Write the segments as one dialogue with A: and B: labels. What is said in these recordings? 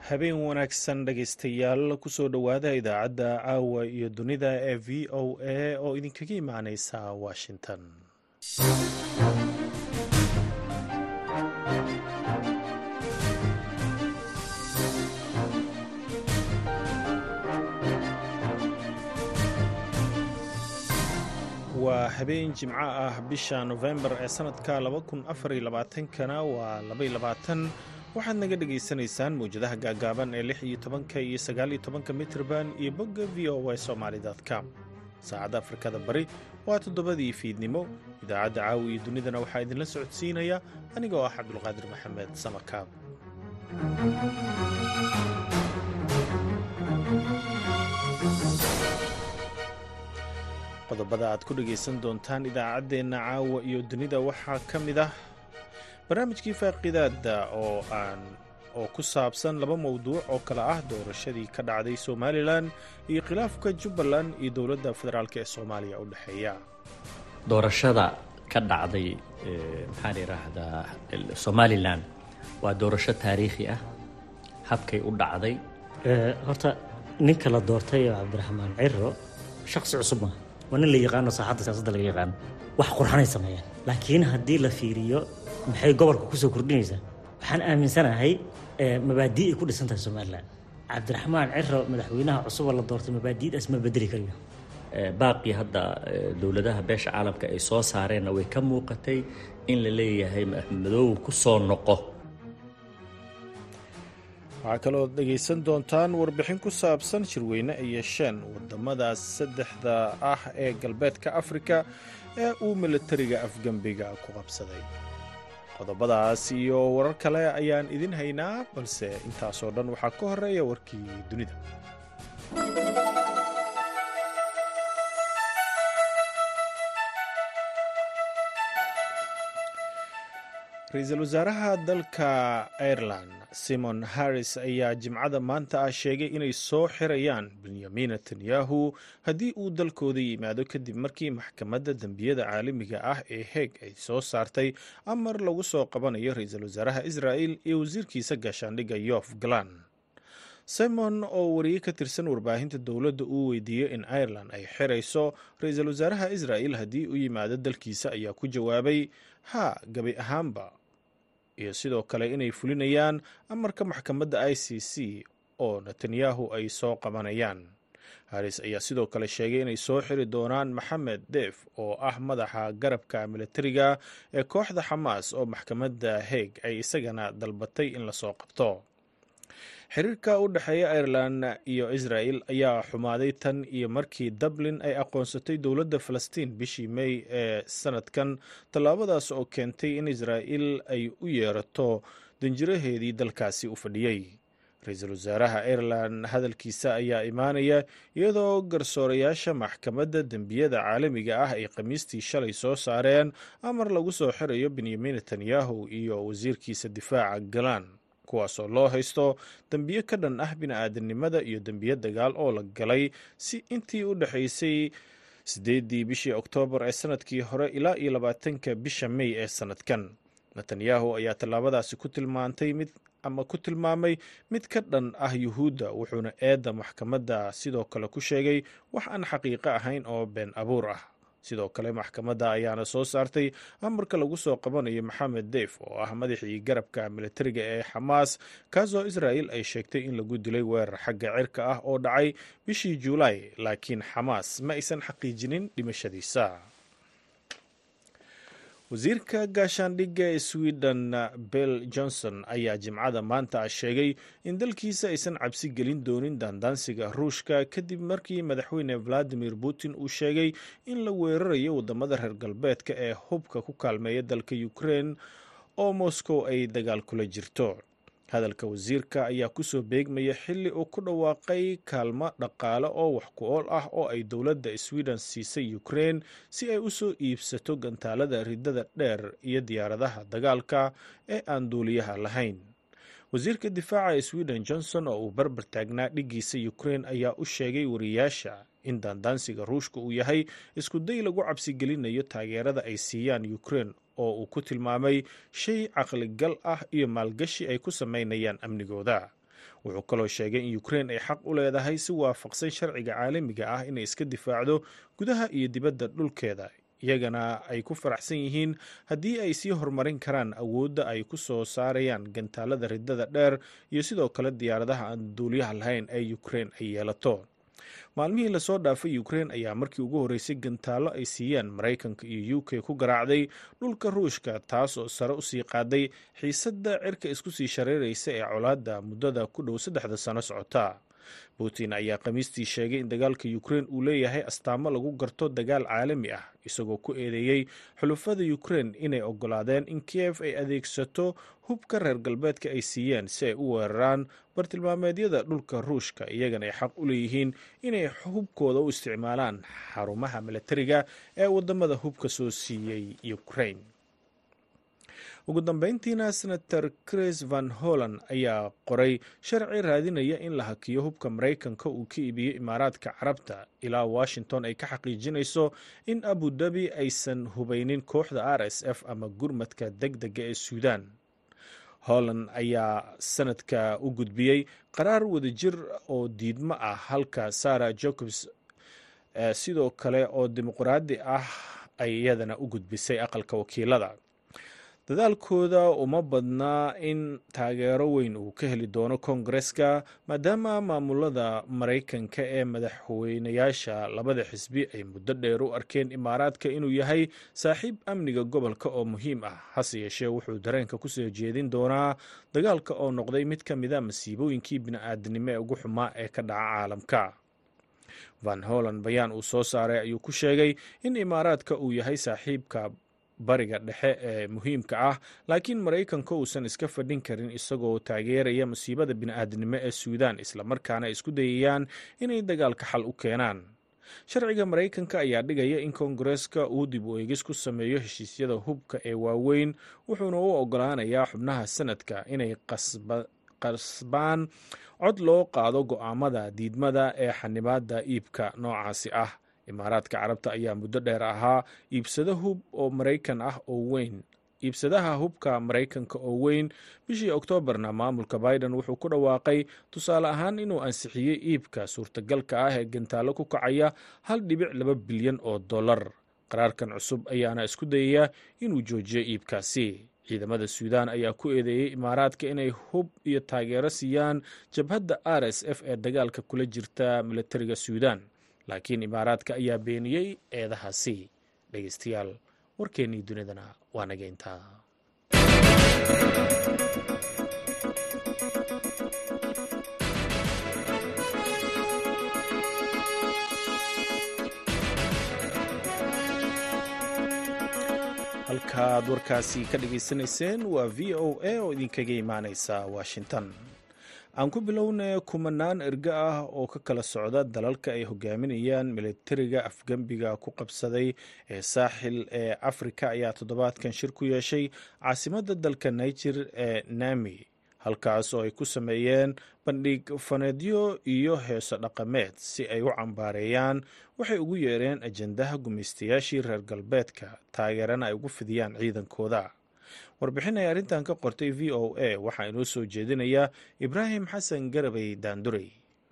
A: habeen wanaagsan dhegaystayaal kusoo dhowaada idaacadda caawa iyo dunida ee v o a oo idinkaga imaaneysa washington. waa habeen jimco ah bisha November ee sanadka 2024kana waa 22. waxaad naga dhegaysanaysaan mawjadaha gaagaaban ee 16 iyo 19 mitrban iyo bogga voasomali.com. saacadda Afrikada Bari waa 7 fiidnimo. idaacadda caawi iyo dunidana waxaa idinla socodsiinaya anigoo ah Cabdulqaadir Maxamed Samakaab. qodobada aad ku dhegaysan doontaan idaacaddeenna caawa iyo dunida waxaa ka mid ah barnaamijkii faaqidaada oo ku saabsan 2 mawduuc oo kala ah doorashadii ka dhacday Somalilan iyo khilaafka Jubbaland iyo dowladda federaalk ee Soomaaliya u dhaxeeya.
B: doorashada ka dhacday Somalilan waa doorasho taariikhi ah. habkay u dhacday
C: horta ninka la doortay Cabdiraxmaan Ciro shakhsi cusub ma waa nin la yaqaano saaxadda siyaasadda laga yaqaan wax qurxanay sameeyaan laakiin haddii la fiiriyo maxay gobolka ku soo kordhinaysaa waxaan aaminsanahay mabaadi'ay ku dhisan tahay Somaliland. Cabdiraxmaan Ciro madaxweynaha cusub la doortay mabaadi'daas ma bedeli karayo.
B: baaqi hadda dowladaha beesha caalamka ay soo saareen way ka muuqatay in la leeyahay Madow ku soo noqo.
A: waxaa kaloo dhegaysan doontaan warbixin ku saabsan shirweyne ay yeesheen wadamadaas 3 ah ee galbeedka Afrika ee uu militariga afgambiga ku qabsaday. qodobadaas iyo warar kale ayaan idin haynaa, balse intaasoo dhan waxaa ka horeeya warkii dunida. ra-iisul wasaaraha dalka Ireland Simon Harris ayaa jimcada maanta ah sheegay inay soo xirayaan Benjamin Netanyahu haddii uu dalkooda yimaado kadib markii maxkamadda dembiyada caalamiga ah ee Hague ay soo saartay amar lagu soo qabanayo ra-iisul wasaaraha Israel iyo wasiirkiisa gaashaandhigga Yoav Gallant. Simon oo wariye ka tirsan warbaahinta dowladda uu weydiiyey in Ireland ay xirayso ra-iisul wasaaraha Israel haddii uu yimaado dalkiisa ayaa ku jawaabay gabi ahaanba, iyo sidoo kale inay fulinayaan amarka maxkamadda ICC oo Netanyahu ay soo qabanayaan. Harris ayaa sidoo kale sheegay inay soo xiri doonaan Maxamed Deif oo ah madaxa garabka militariga ee kooxda Xamaas oo maxkamadda Hague ay isagana dalbatay in la soo qabto. xiriirka u dhexeeya Ireland iyo Israel ayaa xumaaday tan iyo markii Dublin ay aqoonsatay dowladda Falastiin bishii May ee sanadkan, tallaabadaas oo keentay in Israel ay u yeerato danjiraheedii dalkaasi u fadhiyey. ra-iisul wasaaraha Ireland hadalkiisa ayaa imaanaya iyadoo garsoorayaasha maxkamadda dembiyada caalamiga ah ay Khamiistii shalay soo saareen amar lagu soo xirayo Benjamin Netanyahu iyo wasiirkiisa difaaca Gallant, kuwaasoo loo haysto dembiyo ka dhan ah bini'aadanimada iyo dembiyo dagaal oo la galay si intii u dhaxaysay 8 bishii Oktoobar ee sanadkii hore ilaa 20 bisha May ee sanadkan. Netanyahu ayaa tallaabadaasi ku tilmaamay mid ka dhan ah Yuhuudda, wuxuuna eedda maxkamadda sidoo kale ku sheegay wax aan xaqiiqo ahayn oo been abuur ah. sidoo kale maxkamadda ayaana soo saartay amarka lagu soo qabanayo Maxamed Deif oo ah madaxii garabka militariga ee Xamaas, kaasoo Israel ay sheegtay in lagu dilay weerar xagga cirka ah oo dhacay bishii Juulaay, laakiin Xamaas ma aysan xaqiijinin dhimashadiisa. wasiirka gaashaandhigga ee Sweden Bill Johnson ayaa jimcada maanta sheegay in dalkiisa aysan cabsi gelin doonin daandaansiga Ruushka kadib markii madaxweyne Vladimir Putin uu sheegay in la weerarayo wadamada reer galbeedka ee hubka ku kaalmeeya dalka Ukraine oo Moscow ay dagaal kula jirto. hadalka wasiirka ayaa kusoo beegmaya xilli uu ku dhawaaqay kaalmo dhaqaale oo wax ku ool ah oo ay dowladda Sweden siisay Ukraine si ay u soo iibsato gantaalada ridada dheer iyo diyaaradaha dagaalka ee aan duuliyaha lahayn. wasiirka difaaca Sweden Johnson oo uu barbar taagnaa dhigiisa Ukraine ayaa u sheegay wariyaasha in daandaansiga Ruushka uu yahay isku day lagu cabsi gelinayo taageerada ay siiyaan Ukraine oo uu ku tilmaamay shay caqli gal ah iyo maalgashi ay ku sameynayaan amnigooda. wuxuu kaloo sheegay in ukrain ay xaq u leedahay si waafaqsan sharciga caalamiga ah inay iska difaacdo gudaha iyo dibadda dhulkeeda, iyagana ay ku faraxsan yihiin haddii ay sii horumarin karaan awoodda ay ku soo saarayaan gantaalada riddada dheer iyo sidoo kale diyaaradaha aan duuliyaha lahayn ee ukrain ay yeelato. maalmihii lasoo dhaafay ukrain ayaa markii ugu horreysay gantaallo ay siiyeen maraykanka iyo UK ku garaacday dhulka ruushka, taas oo sare usii qaaday xiisadda cirka isku sii shareeraysa ee colaadda muddada ku dhow 3 sano socota. putin ayaa khamiistii sheegay in dagaalka ukrain uu leeyahay astaamo lagu garto dagaal caalami ah, isagoo ku eedeeyey xulufada ukrain inay ogolaadeen in Kiev ay adeegsato hubka reer galbeedka ay siiyeen si ay u weeraraan bartilmaameedyada dhulka ruushka, iyagana ay xaq u leeyihiin inay hubkooda u isticmaalaan xarumaha milatariga ee wadamada hubka soo siiyey Ukrain. ugu dambeyntiina senator Chris Van Hollen ayaa qoray sharci raadinaya in la hakiyo hubka Maraykanka uu ka iibiyo Imaaraadka Carabta ilaa Washington ay ka xaqiijinayso in Abu Dhabi aysan hubaynin kooxda RSF ama gurmadka degdega ee Suudaan. Holland ayaa sanadka u gudbiyey qaraar wadajir oo diidmo ah, halka Sarah Jacobs sidoo kale oo dimuqraadi ah ay iyadana u gudbisay aqalka wakiilada. dadaalkooda uma badnaa in taageero weyn uu ka heli doono koongareska, maadaama maamulada Maraykanka ee madaxweynayaasha labada xisbi ay muddo dheer u arkeen Imaaraadka inuu yahay saaxiib amniga gobolka oo muhiim ah. hase yeeshee wuxuu dareenka ku soo jeedin doonaa dagaalka oo noqday mid ka mid a masiibooyinkii bini'aadanimo ee ugu xumaa ee ka dhaca caalamka. Van Hollen bayaan uu soo saaray ayuu ku sheegay in Imaaraadka uu yahay saaxiibka bariga dhexe ee muhiimka ah, laakiin Maraykanka uusan iska fadhin karin isagoo taageeraya masiibada bini'aadanimo ee Suudaan, islamarkaana isku dayayaan inay dagaalka xal u keenaan. sharciga Maraykanka ayaa dhigaya in koongareska uu dib u eegis ku sameeyo heshiisyada hubka ee waaweyn, wuxuuna u ogolaanayaa xubnaha sanadka inay qasbaan cod loo qaado go'aamada diidmada ee xanibaadda iibka noocaasi ah. Imaaraadka Carabta ayaa muddo dheer ahaa iibsadaha hubka Maraykanka oo weyn. bishii Oktoobarna maamulka Biden wuxuu ku dhawaaqay tusaale ahaan inuu ansixiyey iibka suurtagalka ah ee gantaalo ku kacaya $1.2 bilyan. qaraarkan cusub ayaana isku dayaya inuu joojiyo iibkaasi. ciidamada Suudaan ayaa ku eedeeyey Imaaraadka inay hub iyo taageero siiyaan jabhadda RSF ee dagaalka kula jirta milatariga Suudaan, laakiin Imaaraadka ayaa beeniyey eedahaasi. dhegeystayaal, warkeennii dunidana waa naga intaa. halkaaad warkaasi ka dhegaysanayseen waa VOA oo idinkaga imaaneysa Washington. aan ku bilownay kumanaan erga ah oo ka kala socda dalalka ay hogaaminayaan milatariga afgembiga ku qabsaday ee saaxil ee Afrika ayaa toddobaadkan shir ku yeeshay caasimadda dalka Niger ee Niamey, halkaas oo ay ku sameeyeen bandhig faneedyo iyo heeso dhaqameed si ay u cambaareeyaan waxay ugu yeereen ajandaha gumaystayaashii reer galbeedka, taageerana ay ugu fidiyaan ciidankooda. warbixin ay arrintan ka qortay VOA waxaa inoo soo jeedinaya Ibraahim Xasan Garabay Daandurey.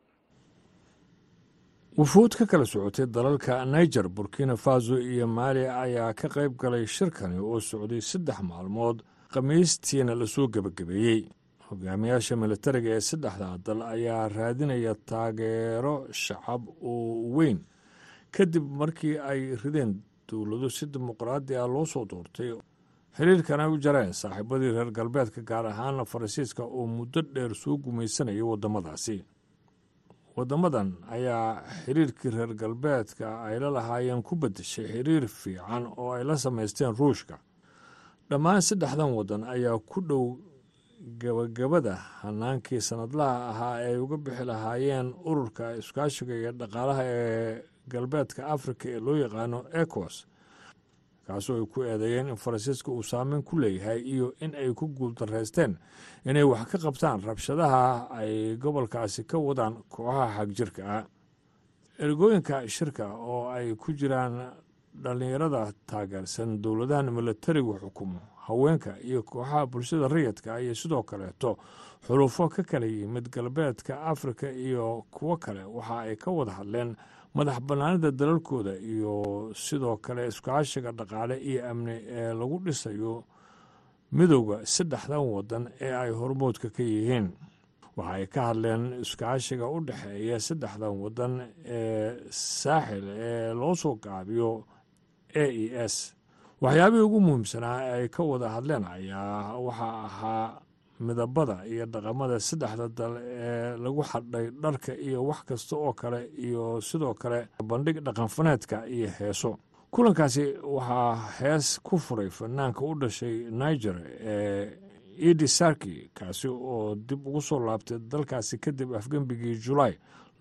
D: wufuud ka kala socotay dalalka Niger, Burkina Faso iyo Mali ayaa ka qayb galay shirkani oo socday 3 maalmood, khamiistiina lasoo gebagabeeyey. hogaamiyaasha milatariga ee 3 dal ayaa raadinaya taageero shacab oo weyn kadib markii ay rideen dowlado si dimuqraadi ah loo soo doortay, xiriirkana u jareen saaxiibadii reer galbeedka, gaar ahaana Faransiiska oo muddo dheer soo gumaysanayay waddamadaasi. waddamadan ayaa xiriirkii reer galbeedka ay la lahaayeen ku beddeshay xiriir fiican oo ay la samaysteen Ruushka. dhammaan 3 waddan ayaa ku dhow gabagabada hanaankii sanadlaha ahaa ay uga bixi lahaayeen ururka iskaashiga iyo dhaqaalaha ee galbeedka Afrika ee loo yaqaano ECOWAS, kaasoo ay ku eedeeyeen in Faransiiska uu saameyn ku leeyahay iyo in ay ku guuldarraysteen inay wax ka qabtaan rabshadaha ay gobolkaasi ka wadaan kooxaha xagjirka ah. ergooyinka shirka oo ay ku jiraan dhallinyarada taageersan dowladahan milatarigu xukumo haweenka iyo kooxaha bulshada rayidka iyo sidoo kaleeto xulufo ka kala yimid galbeedka afrika iyo kuwo kale waxa ay ka wada hadleen madax bannaanida dalalkooda iyo sidoo kale iskaashiga dhaqaale iyo amni ee lagu dhisayo midowda 3 waddan ee ay hormoodka ka yihiin. waxa ay ka hadleen iskaashiga u dhexeeya 3 waddan ee saaxil ee loo soo gaabiyo AES. waxyaabihii ugu muhiimsanaa ay ka wada hadleen ayaa waxaa ahaa midabada iyo dhaqamada 3 dal ee lagu xadhay dharka iyo wax kasta oo kale iyo sidoo kale bandhig dhaqanfaneedka iyo heeso. kulankaasi waxaa hees ku furay fanaanka u dhashay Niger ee Idi Sarki, kaasi oo dib ugu soo laabtay dalkaasi kadib afgembigii Julaay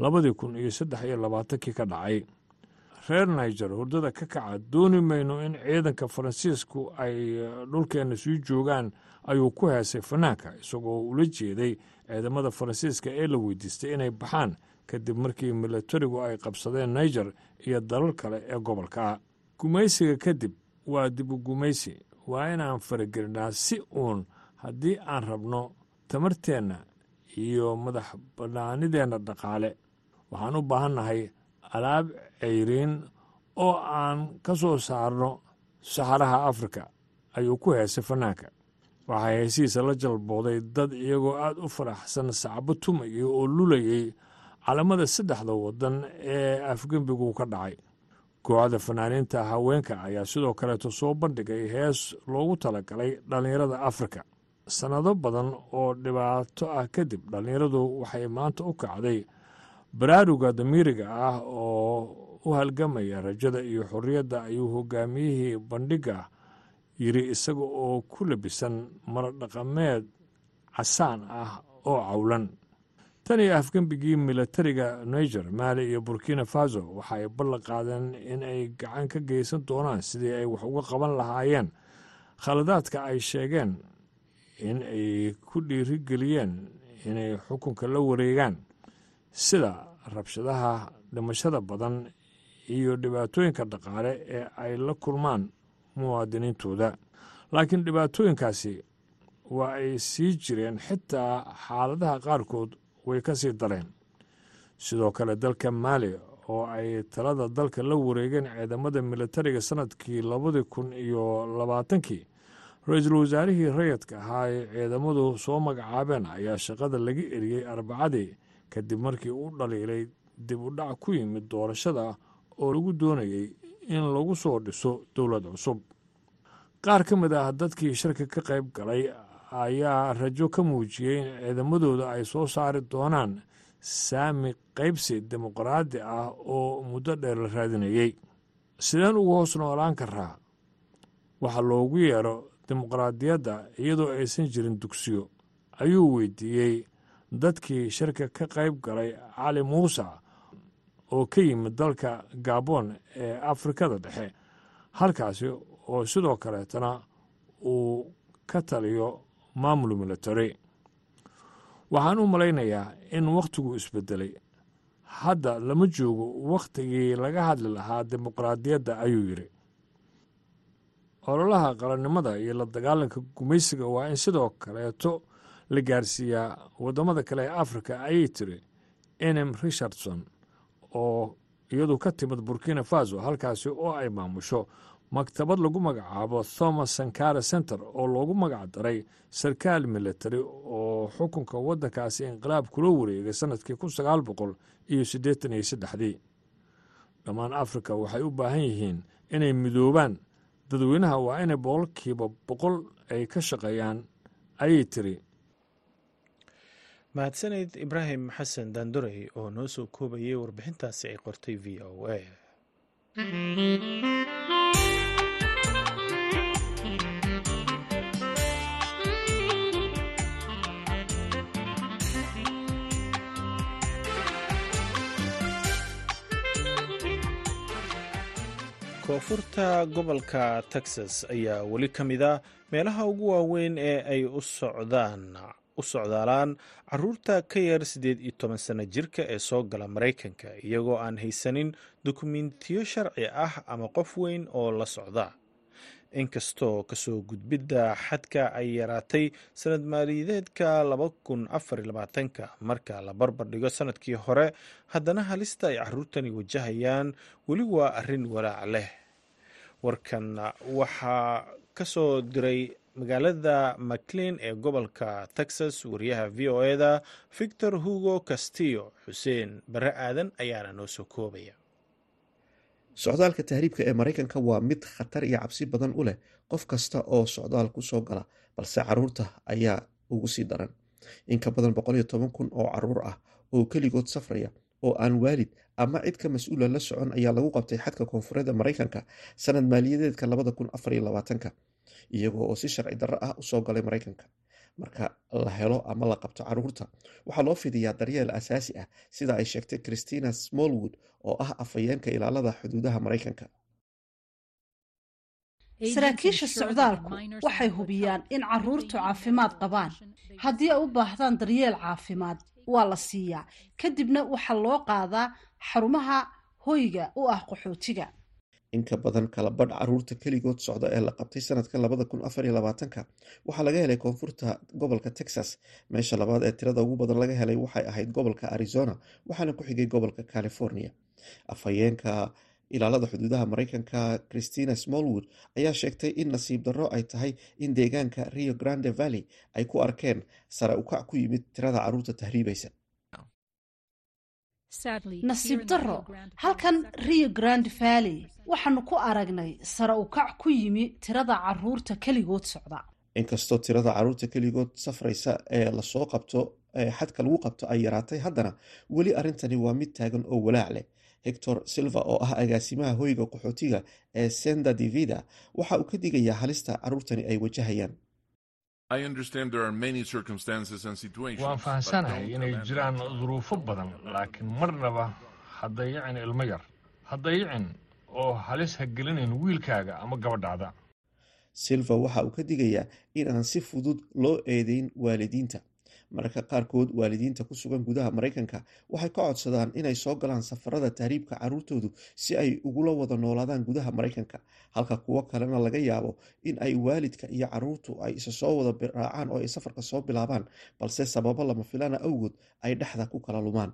D: 2023 ka dhacay. reer Niger hurdada ka kaca dooni mayno in ciidanka Faransiisku ay dhulkeena sii joogaan ayuu ku heesay fanaanka, isagoo ula jeeday ciidamada Faransiiska ee la weydiistay inay baxaan kadib markii milatarigu ay qabsadeen Niger iyo dalal kale ee gobolka. gumaysiga kadib waa dib u gumaysi, waa inaan faragelinaa si uun haddii aan rabno tamarteenna iyo madax bannaanideenna dhaqaale. waxaan u baahannahay alaab ceyriin oo aan ka soo saarno saxaraha Afrika, ayuu ku heesay fanaanka. waxaa heesihiisa la jalbooday dad iyagoo aad u faraxsan sacbo tumaya oo lulayay calamada 3 waddan ee afgembigu ka dhacay. kooxda fanaaniinta haweenka ayaa sidoo kaleeto soo bandhigay hees loogu talagalay dhallinyarada Afrika. sannado badan oo dhibaato ah kadib, dhallinyaradu waxay maanta u kacday baraaruga damiiriga ah oo u halgamaya rajada iyo xorriyadda, ayuu hogaamiyihii bandhigga yidhi isaga oo ku labisan maro dhaqameed casaan ah oo cawlan. tan iyo afgembigii milatariga Niger, Mali iyo Burkina Faso waxa ay ballan qaadeen in ay gacan ka geysan doonaan sidii ay wax uga qaban lahaayeen khaladaadka ay sheegeen in ay ku dhiirigeliyeen inay xukunka la wareegaan, sida rabshadaha dhimashada badan iyo dhibaatooyinka dhaqaale ee ay la kulmaan muwaadiniintooda. laakiin dhibaatooyinkaasi waa ay sii jireen, xitaa xaaladaha qaarkood way ka sii dareen. sidoo kale dalka Mali oo ay talada dalka la wareegeen ciidamada milatariga sanadkii 2020, ra-iisul wasaarihii rayidka ahaa ee ciidamadu soo magacaabeen ayaa shaqada laga eriyey Arbacadii kadib markii uu dhaliilay dib u dhac ku yimid doorashada oo lagu doonayey in lagu soo dhiso dowlad cusub. qaar ka mid ah dadkii shirka ka qayb galay ayaa rajo ka muujiyey in ciidamadooda ay soo saari doonaan saami qaybsi dimuqraadi ah oo muddo dheer la raadinayey. sideen ugu hoos noolaan karaa waxa loogu yeero dimuqraadiyadda iyadoo aysan jirin dugsiyo, ayuu weydiiyey dadkii shirka ka qayb galay Cali Muuse oo ka yimid dalka Gabon ee Afrikada dhexe, halkaasi oo sidoo kaleetana uu ka taliyo maamul milatari. waxaan u malaynayaa in wakhtigu isbedelay. hadda lama joogo wakhtigii laga hadli lahaa dimuqraadiyadda, ayuu yidhi. ololaha qarannimada iyo la dagaalanka gumaysiga waa in sidoo kaleeto la gaarsiiyaa waddamada kale ee Afrika, ayay tiri Enem Richardson oo iyadu ka timid Burkina Faso, halkaasi oo ay maamusho maktabad lagu magacaabo Thomas Sankara Center oo loogu magac daray sarkaal milatari oo xukunka waddankaasi inqilaab kula wareegay sanadkii 1983. dhammaan Afrika waxay u baahan yihiin inay midoobaan. dadweynaha waa inay 100% ay ka shaqeeyaan, ayay tiri.
A: mahadsanid Ibraahim Xasan Daandurey oo noo soo koobayay warbixintaasi ay qortay VOA. koonfurta gobolka Texas ayaa weli ka mid ah meelaha ugu waaweyn ee ay u socdaalaan caruurta ka yar 18 sano jirka ee soo gala Maraykanka iyagoo aan haysanin dukumentiyo sharci ah ama qof weyn oo la socda. inkastoo kasoo gudbidda xadka ay yaraatay sanad maaliyadeedka 2024 marka la barbar dhigo sanadkii hore, haddana halista ay caruurtani wajahayaan weli waa arrin walaac leh. warkan waxaa ka soo diray magaalada McLean ee gobolka Texas wariyaha VOA-da Victor Hugo Castillo. Xuseen Bare Aadan ayaana noo soo koobaya.
E: socdaalka tahriibka ee Mareykanka waa mid khatar iyo cabsi badan u leh qof kasta oo socdaal ku soo gala, balse caruurta ayaa ugu sii daran. in ka badan 110,000 oo caruur ah oo keligood safraya oo aan waalid ama cid ka mas-uula la socon ayaa lagu qabtay xadka koonfureed Mareykanka sanad maaliyadeedka 2024 iyagoo oo si sharci darro ah u soo galay Mareykanka. marka la helo ama la qabto caruurta, waxaa loo fidiyaa daryeel asaasi ah, sida ay sheegtay Christina Smallwood oo ah afhayeenka ilaalada xuduudaha Mareykanka.
F: saraakiisha socdaalku waxay hubiyaan in caruurtu caafimaad qabaan. haddii ay u baahdaan daryeel caafimaad, waa la siiyaa, kadibna waxaa loo qaadaa xarumaha hoyga u ah qaxootiga.
E: in ka badan kala badh caruurta keligood socda ee la qabtay sanadka 2024 waxaa laga helay koonfurta gobolka Texas. meesha labaad ee tirada ugu badan laga helay waxay ahayd gobolka Arizona, waxaana ku xigay gobolka California. afhayeenka ilaalada xuduudaha Mareykanka Christina Smallwood ayaa sheegtay in nasiib darro ay tahay in deegaanka Rio Grande Valley ay ku arkeen sare u kac ku yimid tirada caruurta tahriibaysa.
F: nasiib darro, halkan Rio Grande Valley waxaanu ku aragnay sare u kac ku yimi tirada caruurta keligood socda.
E: inkastoo tirada caruurta keligood safraysa ee lasoo qabto ee xadka lagu qabto ay yaraatay, haddana weli arrintani waa mid taagan oo walaac leh. Hector Silva oo ah agaasimaha hoyga qaxootiga ee Senda Divida waxa uu ka digayaa halista caruurtani ay wajahayaan.
D: waan fahansanahay inay jiraan duruufo badan, laakiin marnaba ha dayicin ilmo yar, ha dayicin oo halis ha gelinayn wiilkaaga ama gabadhaada.
E: Silva waxa uu ka digayaa in aan si fudud loo eedeyn waalidiinta. mararka qaarkood waalidiinta ku sugan gudaha Mareykanka waxay ka codsadaan inay soo galaan safarada tahriibka caruurtoodu si ay ugula wada noolaadaan gudaha Mareykanka, halka kuwo kalena laga yaabo in ay waalidka iyo caruurtu ay isa soo wada raacaan oo ay safarka soo bilaabaan, balse sababo lama filaana awgood ay dhexda ku kala lumaan.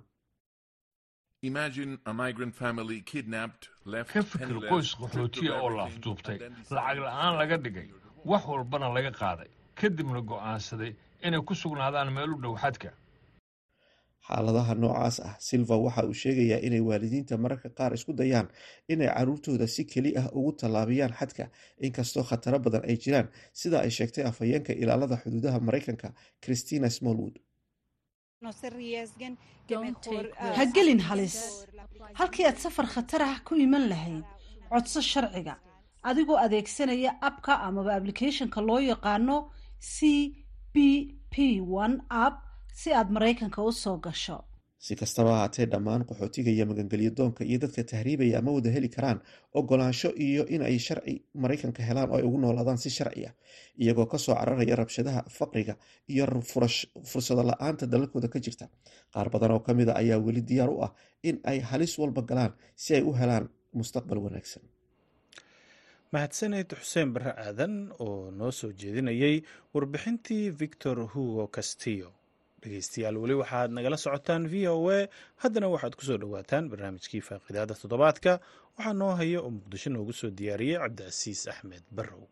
D: ka fikir qoys qaxootiya oo la afduubtay, lacag la-aan laga dhigay, wax walbana laga qaaday, kadibna go'aansaday inay ku sugnaadaan meel u dhow xadka.
E: xaaladaha noocaas ah, Silva waxa uu sheegayaa inay waalidiinta mararka qaar isku dayaan inay caruurtooda si keli ah ugu tallaabiyaan xadka, inkastoo khataro badan ay jiraan, sida ay sheegtay afhayeenka ilaalada xuduudaha Mareykanka Christina Smallwood.
F: ha gelin halis. halkii aad safar khatar ah ku iman lahayd, codso sharciga adigoo adeegsanaya abka amaba applicationka loo yaqaano CBP1 app si aad Mareykanka u soo gasho.
E: si kastaba haatee, dhammaan qaxootiga iyo magangelyo doonka iyo dadka tahriibaya ma wada heli karaan ogolaansho iyo in ay sharci Mareykanka helaan oo ay ugu noolaadaan si sharci ah, iyagoo kasoo cararaya rabshadaha, faqriga iyo fursado la-aanta dalalkooda ka jirta. qaar badan oo kamid a ayaa weli diyaar u ah in ay halis walba galaan si ay u helaan mustaqbal wanaagsan.
A: mahadsaneed Xuseen Bare Aadan oo noo soo jeedinayay warbixintii Victor Hugo Castillo. dhegeystayaal, weli waxaad nagala socotaan VOA. haddana waxaad ku soo dhowaataan barnaamijkii faaqidaada toddobaadka. waxaa noo haya oo muqdisho noogu soo diyaariyey Cabdicasiis Axmed Barrow.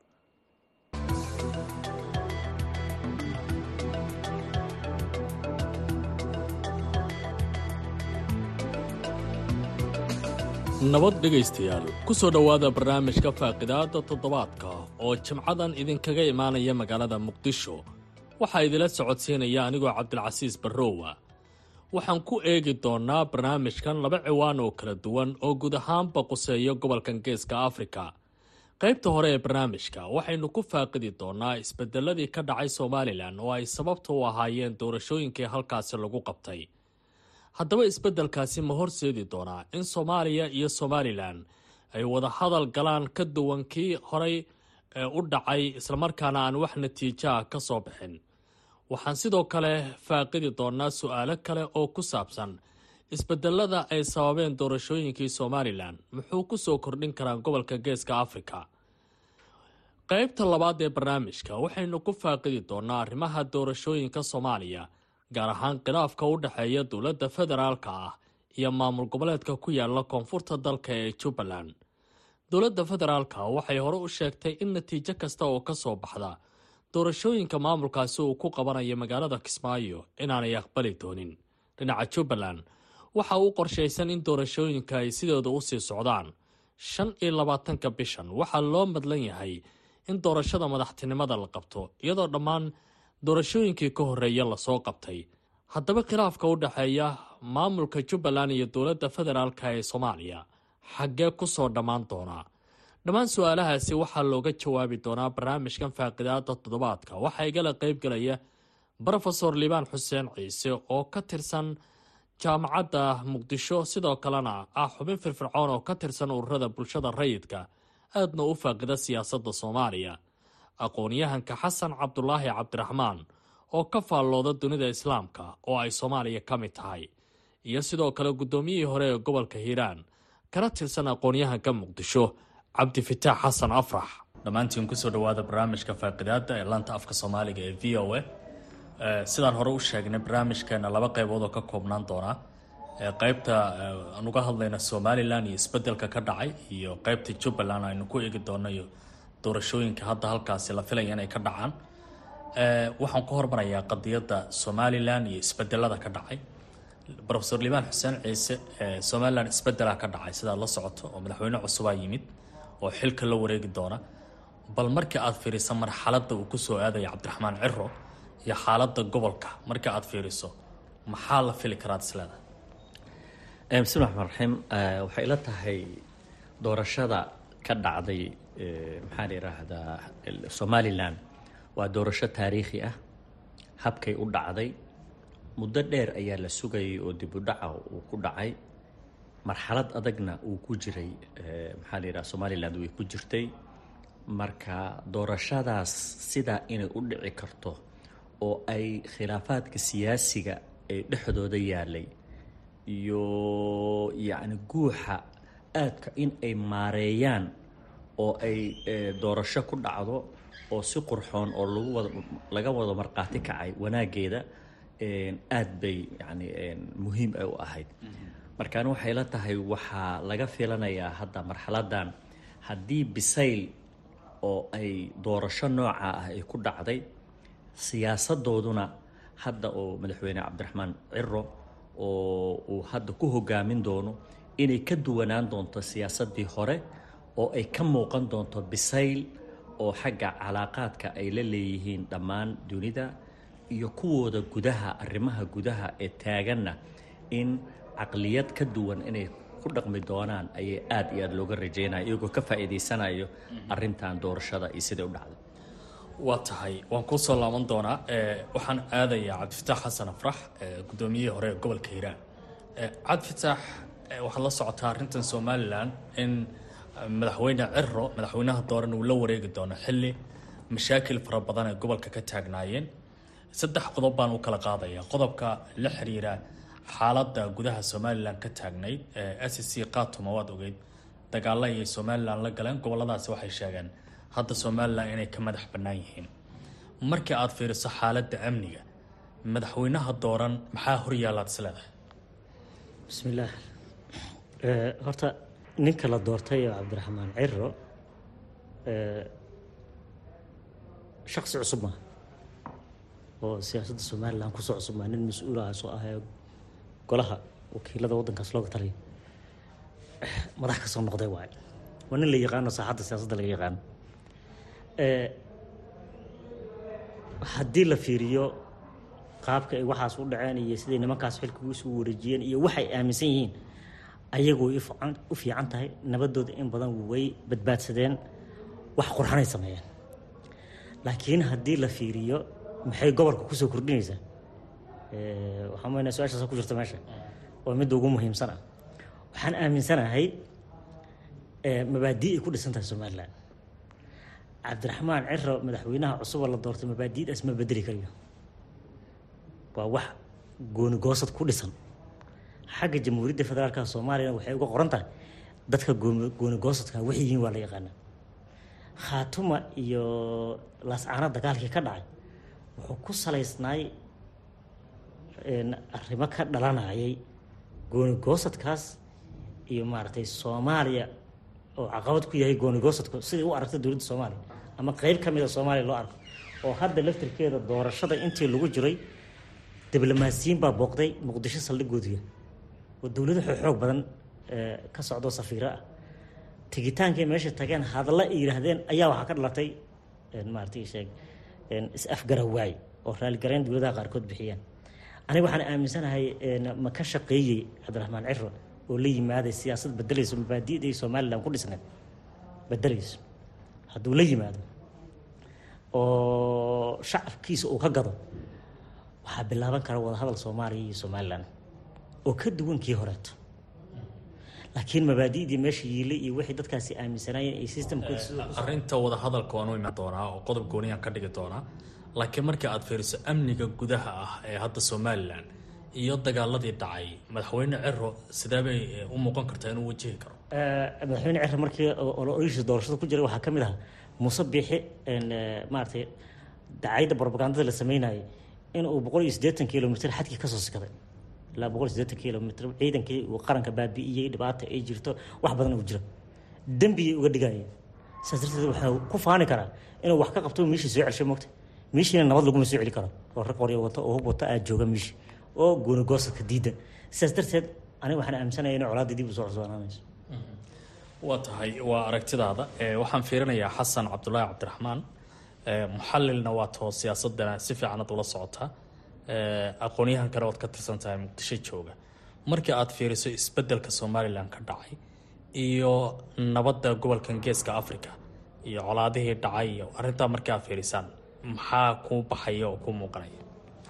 G: nabad dhegaystayaal, ku soo dhowaada barnaamijka faaqidaada toddobaadka oo jimcadan idinkaga imaanaya magaalada muqdisho. waxaa idila socodsiinaya anigoo Cabdilcasiis Barrowa. waxaan ku eegi doonaa barnaamijkan laba ciwaan oo kala duwan oo guud ahaanba quseeya gobolkan Geeska Afrika. qaybta hore ee barnaamijka waxaynu ku faaqidi doonaa isbedeladii ka dhacay Somaliland oo ay sababta u ahaayeen doorashooyinkii halkaasi lagu qabtay. haddaba isbedelkaasi ma horseedi doonaa in Soomaaliya iyo Somaliland ay wada hadal galaan ka duwan kii horey u dhacay, islamarkaana aan wax natiijo ah ka soo bixin? waxaan sidoo kale faaqidi doonaa su'aalo kale oo ku saabsan isbedelada ay sababeen doorashooyinkii Somaliland muxuu ku soo kordhin karaa gobolka Geeska Afrika. qaybta labaad ee barnaamijka waxaynu ku faaqidi doonaa arrimaha doorashooyinka Soomaaliya, gaar ahaan khilaafka u dhexeeya dowladda federaalka ah iyo maamul goboleedka ku yaala koonfurta dalka ee Jubbaland. Dowladda federaalka waxay hore u sheegtay in natiijo kasta oo ka soo baxda doorashooyinka maamulkaasi uu ku qabanayo magaalada Kismaayo inaanay aqbali doonin. Dhinaca Jubbaland waxa uu qorshaysan in doorashooyinka ay sidooda u sii socdaan. 25 bishan waxaa loo madlan yahay in doorashada madaxtinimada la qabto, iyadoo dhammaan doorashooyinkii ka horreeya lasoo qabtay. Haddaba khilaafka u dhexeeya maamulka Jubbaland iyo dowladda federaalka ee Soomaaliya xaggee ku soo dhammaan doonaa? dhammaan su-aalahaasi waxaa looga jawaabi doonaa barnaamijkan faaqidaada toddobaadka. waxaa igala qaybgalaya brofesor liibaan xuseen ciise oo ka tirsan jaamacadda muqdisho, sidoo kalena ah xubin firfircoon oo ka tirsan ururada bulshada rayidka, aadna u faaqida siyaasadda Soomaaliya. aqoon-yahanka xasan cabdulaahi cabdiraxmaan oo ka faallooda dunida islaamka oo ay Soomaaliya ka mid tahay, iyo sidoo kale guddoomiyihii hore ee gobolka Hiiraan kana tirsan aqoon-yahanka muqdisho cabdifitaax xasan afrax. dhammaantiin kusoo dhawaada barnaamijka faaqidaada ee laanta afka Soomaaliga ee VOA. sidaan hore u sheegnay barnaamijkeena laba qaybood oo ka koobnaan doona. qaybta aan uga hadlayna Somaliland iyo isbedelka ka dhacay, iyo qaybta Jubbaland aynu ku eegi doono iyo doorashooyinka hadda halkaasi la filaya inay ka dhacaan. waxaan ku hormarayaa qadiyadda Somaliland iyo isbedelada ka dhacay. Professor liibaan xuseen ciise, Somaliland isbedela ka dhacay sidaa la socoto oo madaxweyne cusub ah yimid oo xilka la wareegi doona. bal markii aad fiiriso marxaladda uu ku soo aadaya Cabdiraxmaan Ciro iyo xaaladda gobolka, markii aad fiiriso maxaa la fili karaa islaada?
B: bismillahi rahmaani rahiim. waxay ila tahay doorashada ka dhacday maxaan yiraahdaa Somaliland waa doorasho taariikhi ah. habkay u dhacday muddo dheer ayaa la sugayay oo dib u dhaca uu ku dhacay. marxalad adagna uu ku jiray maxaa yiraahdaa Somaliland way ku jirtay. marka doorashadaas sidaa inay u dhici karto oo ay khilaafaadka siyaasiga ee dhexdooda yaalay iyo yacni guuxa aadka in ay maareeyaan oo ay doorasho ku dhacdo oo si qurxoon oo laga wada marqaati kacay wanaageeda aad bay yacni muhiim ay u ahayd. markaan waxay la tahay waxaa laga filanayaa hadda marxaladan haddii bisayl oo ay doorasho nooca ah ay ku dhacday, siyaasadooduna hadda oo madaxweyne Cabdiraxmaan Ciro oo uu hadda ku hogaamin doono inay ka duwanaan doonto siyaasadii hore, oo ay ka muuqan doonto bisayl oo xagga calaaqaadka ay la leeyihiin dhammaan dunida iyo kuwooda gudaha, arrimaha gudaha ee taaganna in caqliyad ka duwan inay ku dhaqmi doonaan ayay aad iyo aad looga rajeynaya, iyagoo ka faa'iidaysanayo arrintan doorashada iyo sida u dhacday.
G: waa tahay waan ku soo laaban doonaa. waxaan aadayaa cabdifitaax xasan afrax, guddoomiyihii hore ee gobolka Hiiraan. cabdifitaax, waxaad la socotaa arrintan Somaliland in madaxweyne Ciro, madaxweynaha dooran, uu la wareegi doono xilli mashaakil fara badan ee gobolka ka taagnaayeen. 3 qodob baan u kala qaadaya. qodobka la xiriira xaaladda gudaha Somaliland ka taagnayd. SSC qaatuma waad ogeyd dagaalo ay Somaliland la galeen, goboladaasi waxay sheegeen hadda Somaliland inay ka madax bannaan yihiin. markii aad fiiriso xaaladda amniga, madaxweynaha dooran maxaa hor yaalaad isleedahay?
C: bismillaah. horta ninka la doortay oo Cabdiraxmaan Ciro shakhsi cusub ma oo siyaasadda Somaliland ku soo cusub ma, nin mas'uul ah soo ah golaha wakiilada waddankaas looga taliyo madax ka soo noqday waay. waa nin la yaqaano saaxadda siyaasadda laga yaqaano. haddii la fiiriyo qaabka ay waxaas u dhaceen iyo siday nimankaas xilka ugu soo wareejiyeen iyo waxay aaminsan yihiin, ayagu way u fiican tahay. nabadooda in badan way badbaadsadeen, wax qurxanay sameeyeen. laakiin haddii la fiiriyo maxay gobolka ku soo kordhinaysaa, waxaan meenaa su-aashaas ku jirta meesha waa midda ugu muhiimsan ah. waxaan aaminsanahay mabaadii ay ku dhisan tahay Somaliland. Cabdiraxmaan Ciro madaxweynaha cusub la doortay mabaadiidaas ma bedeli karayo. waa wax gooni goosad ku dhisan. xagga jamhuuriyadda federaalka Soomaaliya waxay uga qoran tahay dadka gooni goosadka waxay yihiin waa la yaqaanaa. khaatuma iyo laascaana dagaalkii ka dhacay wuxuu ku salaysnaay arrimo ka dhalanayay goonigoosadkaas iyo maaragtay soomaaliya oo caqabad ku yahay goonigoosadku sidai u aragta dowladda soomaaliya ama qeyb ka mid a soomaaliya loo arko oo hadda laftirkeeda doorashada intii lagu jiray diblomaasiyiin baa booqday muqdisho saldhigoodiya oo dowlado xoog badan ka socdo safiiro ah tigitaankay meesha tageen hadalla ay yidhaahdeen ayaa waxaa ka dhalatay maaragtay sheeg is-afgarawaay oo raaligarayn dowladaha qaarkood bixiyeen aniga waxaan aaminsanahay ma ka shaqeeyey cabdiraxmaan ciro oo la yimaaday siyaasad bedelayso mabaadi'day somalilan ku dhisneed bedelayso hadduu la yimaado oo shacabkiisa uu ka gado waxaa bilaaban kara wadahadal soomaaliya iyo somalilan oo ka duwan kii horeeto laakiin mabaadi'dii meesha yiilay iyo wixii dadkaasi aaminsanaayeen ay systemkooda
G: arrinta wadahadalka waan u imaan doonaa oo qodob gooniyaan ka dhigi doonaa laakiin markii aad fiiriso amniga gudaha ah ee hadda somalilan iyo dagaaladii dhacay madaxweyne ciro sidee bay u muuqan kartaa inuu wajihi karo
C: madaxweyne ciro markii ololihiisa doorashada ku jiray waxaa ka mid ahaa muuse biixi maaragtay dacayadda propagandada la sameynayay in uu 180 kilomitr xadkii kasoo sikaday ilaa 180 kilomitr ciidankii uu qaranka baabi'iyey dhibaata ay jirto wax badan uu jiro dembiyay uga dhigaya saas darteed waxaa ku faani karaa inuu wax ka qabto meeshii soo celshay moogta meeshiina nabad laguma soo celi karo oo rag qoryo wato oo hub wato aad jooga meeshii oo goonigoosadka diida sidaas darteed aniga waxaan aaminsanaya in colaadda dib u soo cusbanaanayso
G: waa tahay waa aragtidaada waxaan fiirinayaa xasan cabdulaahi cabdiraxmaan muxallilna waa too siyaasadana si fiican ad ula socotaa aqoonyahan kale ood ka tirsan tahay muqdisho jooga markii aad fiiriso isbedelka somalilan ka dhacay iyo nabadda gobolkan geeska africa iyo colaadihii dhacay iyo arrintaa markii aad fiirisaan maxaa kuu baxaya oo kuu muuqanaya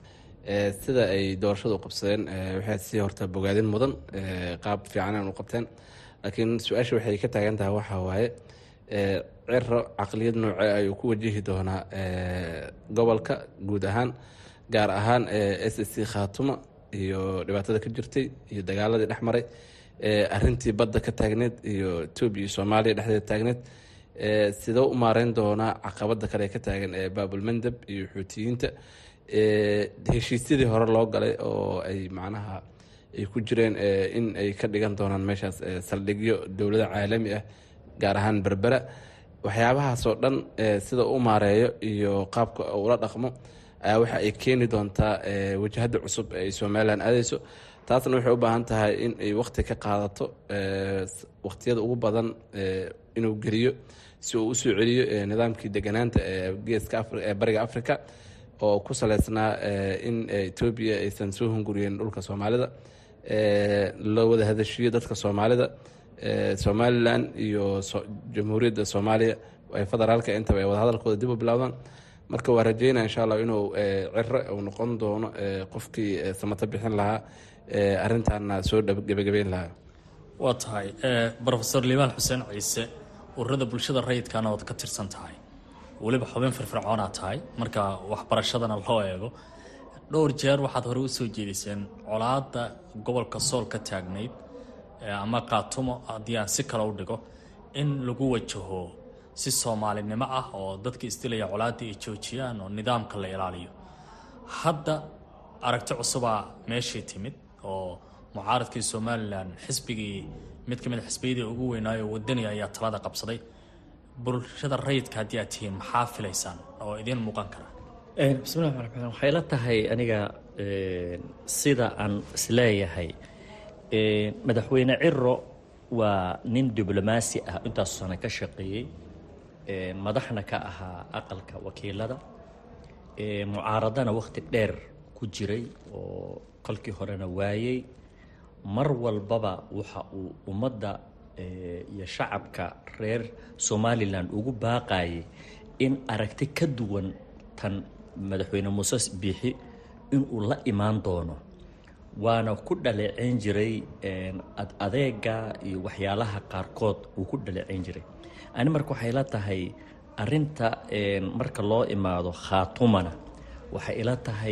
H: sida ay doorashadu u qabsadeen waxay sii horta bogaadin mudan qaab fiicanan u qabteen laakiin su-aasha waxay ka taagan tahay waxaa waaye ciro caqliyad noocee ayuu ku wajihi doonaa gobolka guud ahaan gaar ahaan s c khaatuma iyo dhibaatada ka jirtay iyo dagaaladii dhex maray arintii badda ka taagneed iyo etoobiya iyo soomaaliya dhexdeeda taagneed sidoo u maareyn doonaa caqabada kale ka taagan baabulmandab iyo xuutiyiinta heshiisyadii hore loo galay oo ay macnaha ay ku jireen in ay ka dhigan doonaan meeshaas saldhigyo dowlada caalami ah gaar ahaan berbera waxyaabahaasoo dhan sida u maareeyo iyo qaabka ula dhaqmo ayaa waxa ay keeni doontaa wajahada cusub ay somalilan aadeyso taasna waxay u baahan tahay in ay waqti ka qaadato waqtiyada ugu badan inuu geliyo si uu usoo celiyo nidaamkii deganaanta geeska bariga africa oo ku saleysnaa in etoobiya aysan soo hunguriyeen dhulka soomaalida loo wada hadashiyo dadka soomaalida somalilan iyo jamhuuriyadda soomaaliya ay federaalka intaba ay wada hadalkooda dib u bilowdaan marka waa rajeynaya insha allah inuu ciro uu noqon doono qofkii samato bixin lahaa arrintaana soo gebagabeyn lahaa
G: waa tahay rofesor liibaan xuseen ciise ururada bulshada rayidkana ood ka tirsan tahay weliba xubin firfircoonaa tahay marka waxbarashadana loo eego dhowr jeer waxaad hore u soo jeediseen colaada gobolka sool ka taagnayd ama qaatumo haddii aan si kale u dhigo in lagu wajaho si soomaalinimo ah oo dadka isdilaya colaada ay joojiyaan oo nidaamka la ilaaliyo hadda aragti cusubaa meeshii timid oo mucaaradkii somalilan xisbigii mid ka mid a xisbiyadii ugu weynaayo wadani ayaa talada qabsaday bulshada rayidka haddii aad tihiin maxaa filaysaan oo idiin muuqan kara
B: bismillahi raxmaan raxiim waxay la tahay aniga sida aan isleeyahay madaxweyne ciro waa nin diblomaasi ah intaas sano ka shaqeeyey madaxna ka ahaa aqalka wakiilada mucaaradana waqti dheer ku jiray oo kolkii horena waayey mar walbaba waxa uu ummadda iyo shacabka reer somalilan ugu baaqayay in aragti ka duwan tan madaxweyne muuse biixi inuu la imaan doono waana ku dhaleeceyn jiray adeega iyo waxyaalaha qaarkood uu ku dhaleeceyn jiray ani marka waxay la tahay arinta marka loo imaado khaatumana waxay ila tahay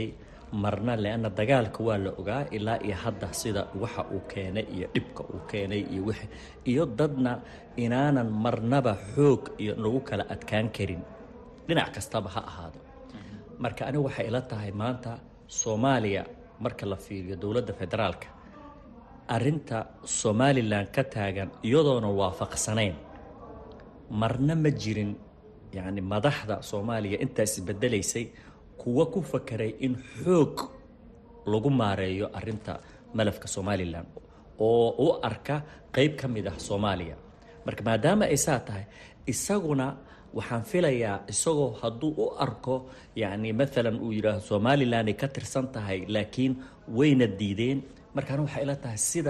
B: marna leanna dagaalka waa la ogaa ilaa iyo hadda sida waxa uu keenay iyo dhibka uu keenay iyo dadna inaanan marnaba xoog iyo nagu kala adkaan karin dhinac kastaba ha ahaado. marka anigu waxay ila tahay maanta Soomaaliya marka la fiiriyo dowladda federaalka arinta Somaliland ka taagan iyadoona waafaqsanayn marna ma jirin yani madaxda Soomaaliya intaas bedelaysay kuwa ku fakaray in xoog lagu maareeyo arinta malafka Somaliland oo u arka qayb ka mid ah Soomaaliya. marka maadaama ay saa tahay isaguna waxaan filayaa isagoo hadduu u arko yani maalan uu yidhaahdo Somaliland ay ka tirsan tahay laakiin wayna diideen markaana waxay ila tahay sida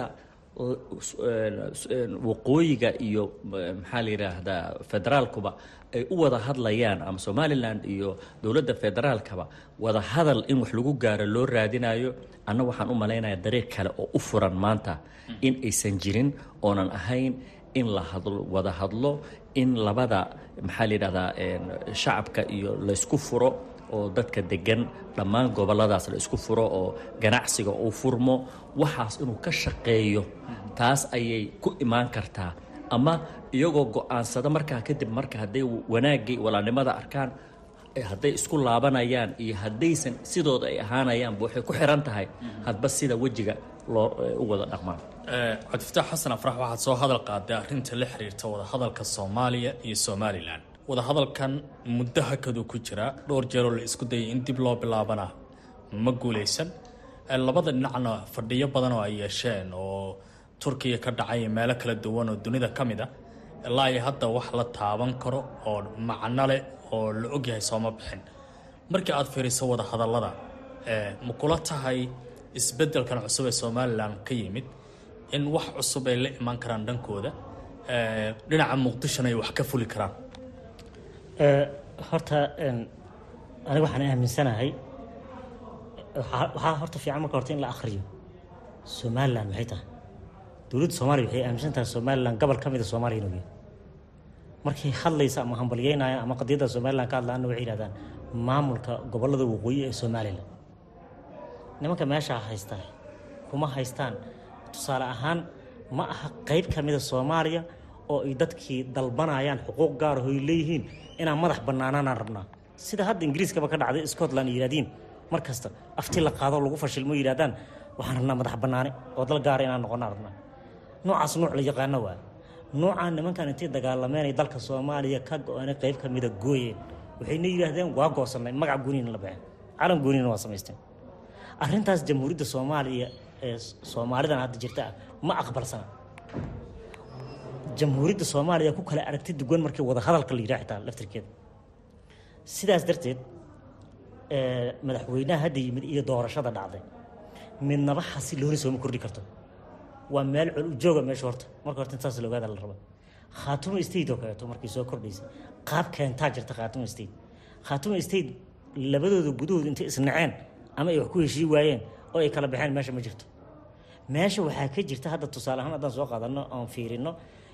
B: waqooyiga iyo maxaa la yidhaahdaa federaalkuba ay u wada hadlayaan ama Somaliland iyo dowladda federaalkaba wada hadal in wax lagu gaaro loo raadinayo anna waxaan u malaynayaa dariiq kale oo u furan maanta in aysan jirin oonan ahayn in la hadlo wada hadlo in labada maxaa la yidhahdaa shacabka iyo la isku furo oo dadka degan dhammaan goboladaas la isku furo oo ganacsiga uu furmo waxaas inuu ka shaqeeyo taas ayay ku imaan kartaa ama iyagoo go'aansada markaa kadib marka hadday wanaagii walaalnimada arkaan hadday isku laabanayaan iyo haddaysan sidooda ay ahaanayaan waxay ku xiran tahay hadba sida wejiga loo u wada dhaqmaan.
G: cabdifataax xasan afrax waxaad soo hadal qaaday arrinta la xiriirta wada hadalka Soomaaliya iyo Somaliland. wada hadalkan muddo hakadu ku jira dhowr jeer oo la isku dayay in dib loo bilaabana ma guuleysan. labada dhinacna fadhiyo badan oo ay yeesheen oo Turkiga ka dhacay meelo kala duwan oo dunida ka mid ah ilaa ay hadda wax la taaban karo oo macno leh oo la ogyahay sooma bixin. markii aad fiiriso wada hadallada ma kula tahay isbeddelkan cusub ee Somaliland ka yimid in wax cusub ay la iman karaan dhankooda dhinaca Muqdishona ay wax ka fuli karaan?
C: horta aniga waxaan aaminsanahay waxaa horta fiican marka horta in la akhriyo Somaliland maxay tahay. dowladda Soomaaliya waxay aaminsan tahay Somaliland gobol ka mid ah Soomaaliya inuu yahay. markay hadlaysa ama hambalyeynaya ama qadiyadda Somaliland ka hadlaan waxay yiraahdaan maamulka gobolada waqooyi ee Somaliland. nimanka meesha haystaa kuma haystaan tusaale ahaan ma aha qayb ka mid ah Soomaaliya oo ay dadkii dalbanayaan xuquuq gaar ah oo leeyihiin inaan madax banaanaan rabnaa sida hadda Ingiriiska ka dhacday Scotland yiraahdeen markasta afti la qaado lagu fashilmo yiraahdaan waxaan rabnaa madax banaane oo dal gaar inaan noqono rabnaa. noocaas nooc la yaqaan waa noocaan nimankan intii dagaalameen dalka Soomaaliya ka go'aan qayb ka mid ah gooyeen waxayna yiraahdeen waa goosanay magac gooniin la bixin calan gooniin waa samaysteen. arrintaas jamhuuriyadda Soomaaliya ee Soomaalidan hadda jirta ma aqbalsana. jamhuuriyadda Soomaaliya ku kala aragti duwan markii wada hadalka la yiraahdo laftirkeeda. sidaas darteed madaxweynaha hadda yimid iyo doorashada dhacday midnaba xasilooni soo ma kordhi karto. waa meel cul jooga meesha horta marka horta intaas la ogaada la rabo. Khaatumo State oo kaleeto markii soo kordhaysay qaab keentaa jirta Khaatumo State. Khaatumo State labadooda gudood intay isnaceen ama ay wax ku heshii waayeen oo ay kala baxeen meesha ma jirto. meesha waxaa ka jirta hadda tusaale ahaan haddaan soo qaadano aan fiirino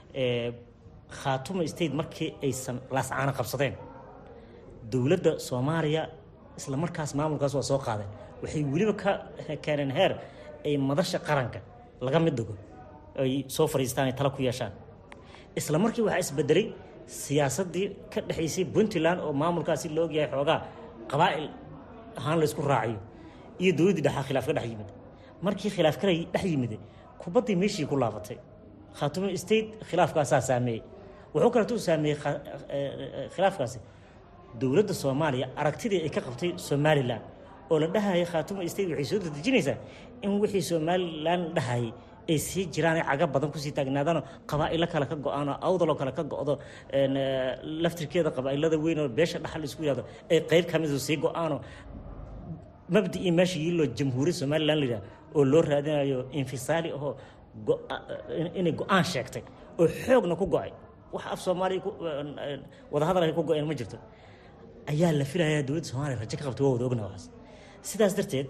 C: Khaatumo State markii ay laascaana qabsadeen dowladda Soomaaliya isla markaas maamulkaas waa soo qaadeen waxay waliba ka keeneen heer ay madasha qaranka laga mid dhigo ay soo fariistaan ay tala ku yeeshaan. isla markii waxa isbedelay siyaasadii ka dhaxaysay Puntland oo maamulkaasi loo ogyahay xoogaa qabaa'il ahaan la isku raaciyo iyo dowladda dhaxa khilaaf ka dhex yimid. markii khilaaf ka dhex yimid kubadii meeshii ku laabatay Khaatumo State khilaafkaas saameeyay wuxuu kale saameeyay khilaafkaasi dowladda Soomaaliya aragtidii ay ka qabtay Somaliland oo la dhahay Khaatumo State waxay soo dejinaysaa in wixii Somaliland dhahay ay sii jiraan caga badan ku sii taagnaadaan qabaa'il kala ka go'aan awdal kala ka go'do laftirkeeda qabaa'ilada weyn oo beesha dhaxal isku yiraahdo ay qayb ka mid ah sii go'aan mabdii meeshii yilo jamhuuriyadda Somaliland lira oo loo raadinayo infisaali oo inay go'aan sheegtay oo xoogna ku go'ay wax af Soomaaliya wada hadal ay ku go'een ma jirto ayaa la filayaa dowladda Soomaaliya rajo ka qabto wada ogna waas. sidaas darteed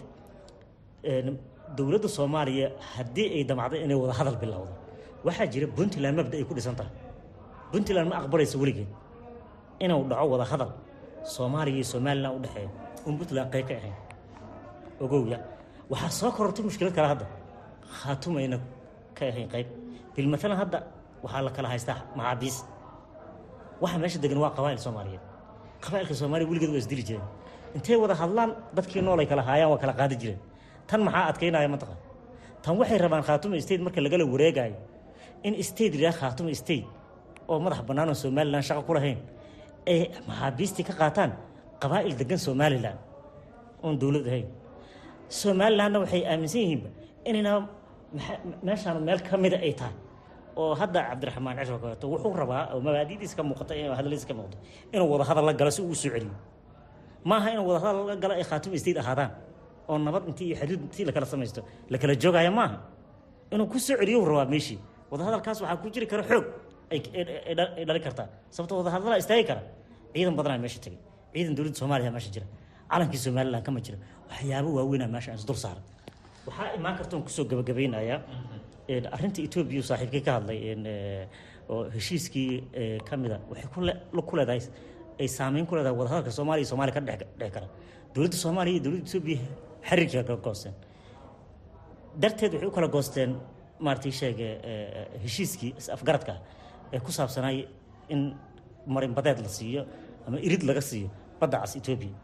C: dowladda Soomaaliya haddii ay damacdo inay wada hadal bilowdo waxa jira Puntland mabda ay ku dhisan tahay. Puntland ma aqbalayso waligeed inuu dhaco wada hadal Soomaaliya iyo Somaliland u dhaxeeyo Puntland qayb ka ahayn ogowya waxaa soo korortay mushkilad kale hadda khaatumayna ka ahayn qayb bilmatalan hadda waxaa la kala haystaa maxaabiis waxa meesha degan waa qabaa'il soomaaliyeed qabaa'ilka soomaaliya weligeed waa isdili jireen intay wada hadlaan dadkii nool ay kala haayaan waa kala qaadi jireen tan maxaa adkaynaya mantaqa tan waxay rabaan khaatuma state marka lagala wareegayo in state la khaatuma state oo madax bannaan oo Somaliland shaqo ku lahayn ay maxaabiistii ka qaataan qabaa'il degan Somaliland oo dawlad ahayn Somaliland waxay aaminsan yihiin inayna meeshaan meel ka mid ay tahay oo hadda Cabdiraxmaan Cashar ka wuxuu rabaa oo mabaadidiisa ka muuqata inuu hadalkiisa ka muuqdo inuu wada hadal la galo si uu soo celiyo ma aha inuu wada hadal la galo ay khaatuma state ahaadaan oo nabad intii iyo xiriir intii la kala samaysto la kala joogaya ma aha inuu ku soo celiyo rabaa meeshii wada hadalkaas waxaa ku jiri kara xoog ay dhali kartaa sababtoo wada hadal istaagi kara ciidan badan meesha tagay ciidan dawladda Soomaaliya meesha jira calankii Somaliland kama jira waxyaabo waaweyn meesha aan dul saaran waxaa imaan karta oo ku soo gabagabeynaya arrinta Ethiopia saaxiibkii ka hadlay oo heshiiskii kamida waxay ku leedahay ay saameyn ku leedahay wada hadalka Soomaaliya ka dhex kara dawladda Soomaaliya iyo dawladda Ethiopia xiriirka ka goosteen darteed waxay u kala goosteen maartii sheegay heshiiskii afgaradka ee ku saabsanay in marin badeed la siiyo ama irid laga siiyo badda cas Ethiopia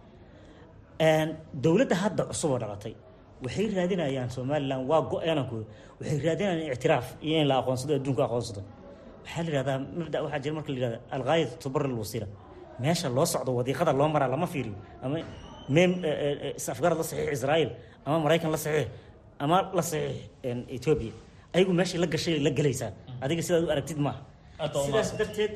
C: dawladda hadda cusub oo dhalatay waxay raadinayaan Somaliland waa go'aanku waxay raadinayaan i'tiraaf iyo in la aqoonsado adduunka aqoonsado waxa la yiraahdaa mabda waxa jira marka la yiraahdo al-ghayat tubarr al-wasila meesha loo socdo wadiiqada loo maraa lama fiiriyo ama afgarad la saxiix Israa'iil ama Mareykan la saxiix ama la saxiix Ethiopia ayagu meesha la gashay la galaysaa adiga sidaad u aragtid ma sidaas darteed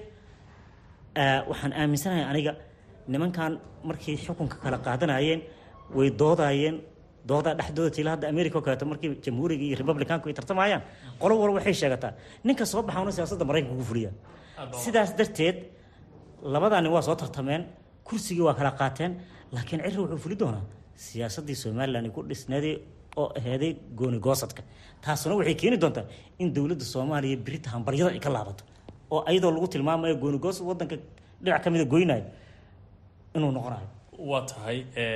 C: waxaan aaminsanahay aniga nimankan markii xukunka kala qaadanayeen way doodayeen dooda dhexdooda tilaa hadda America ka ta markii jamhuuriga iyo republicanku ay tartamayaan qolo war waxay sheegataa ninka soo baxaana siyaasadda Mareykanka ku fuliya sidaas darteed labadani waa soo tartameen kursiga waa kala qaateen laakiin cirri wuxuu fuli doonaa siyaasaddii Somaliland ku dhisnaday oo ahaday gooni goosadka taasuna waxay keeni doontaa in dawladda Soomaaliya Britain baryada ay ka laabato oo ayadoo lagu tilmaamayo gooni goosad wadanka dhinac kamid ah goynay inuu noqonayo
G: waa tahay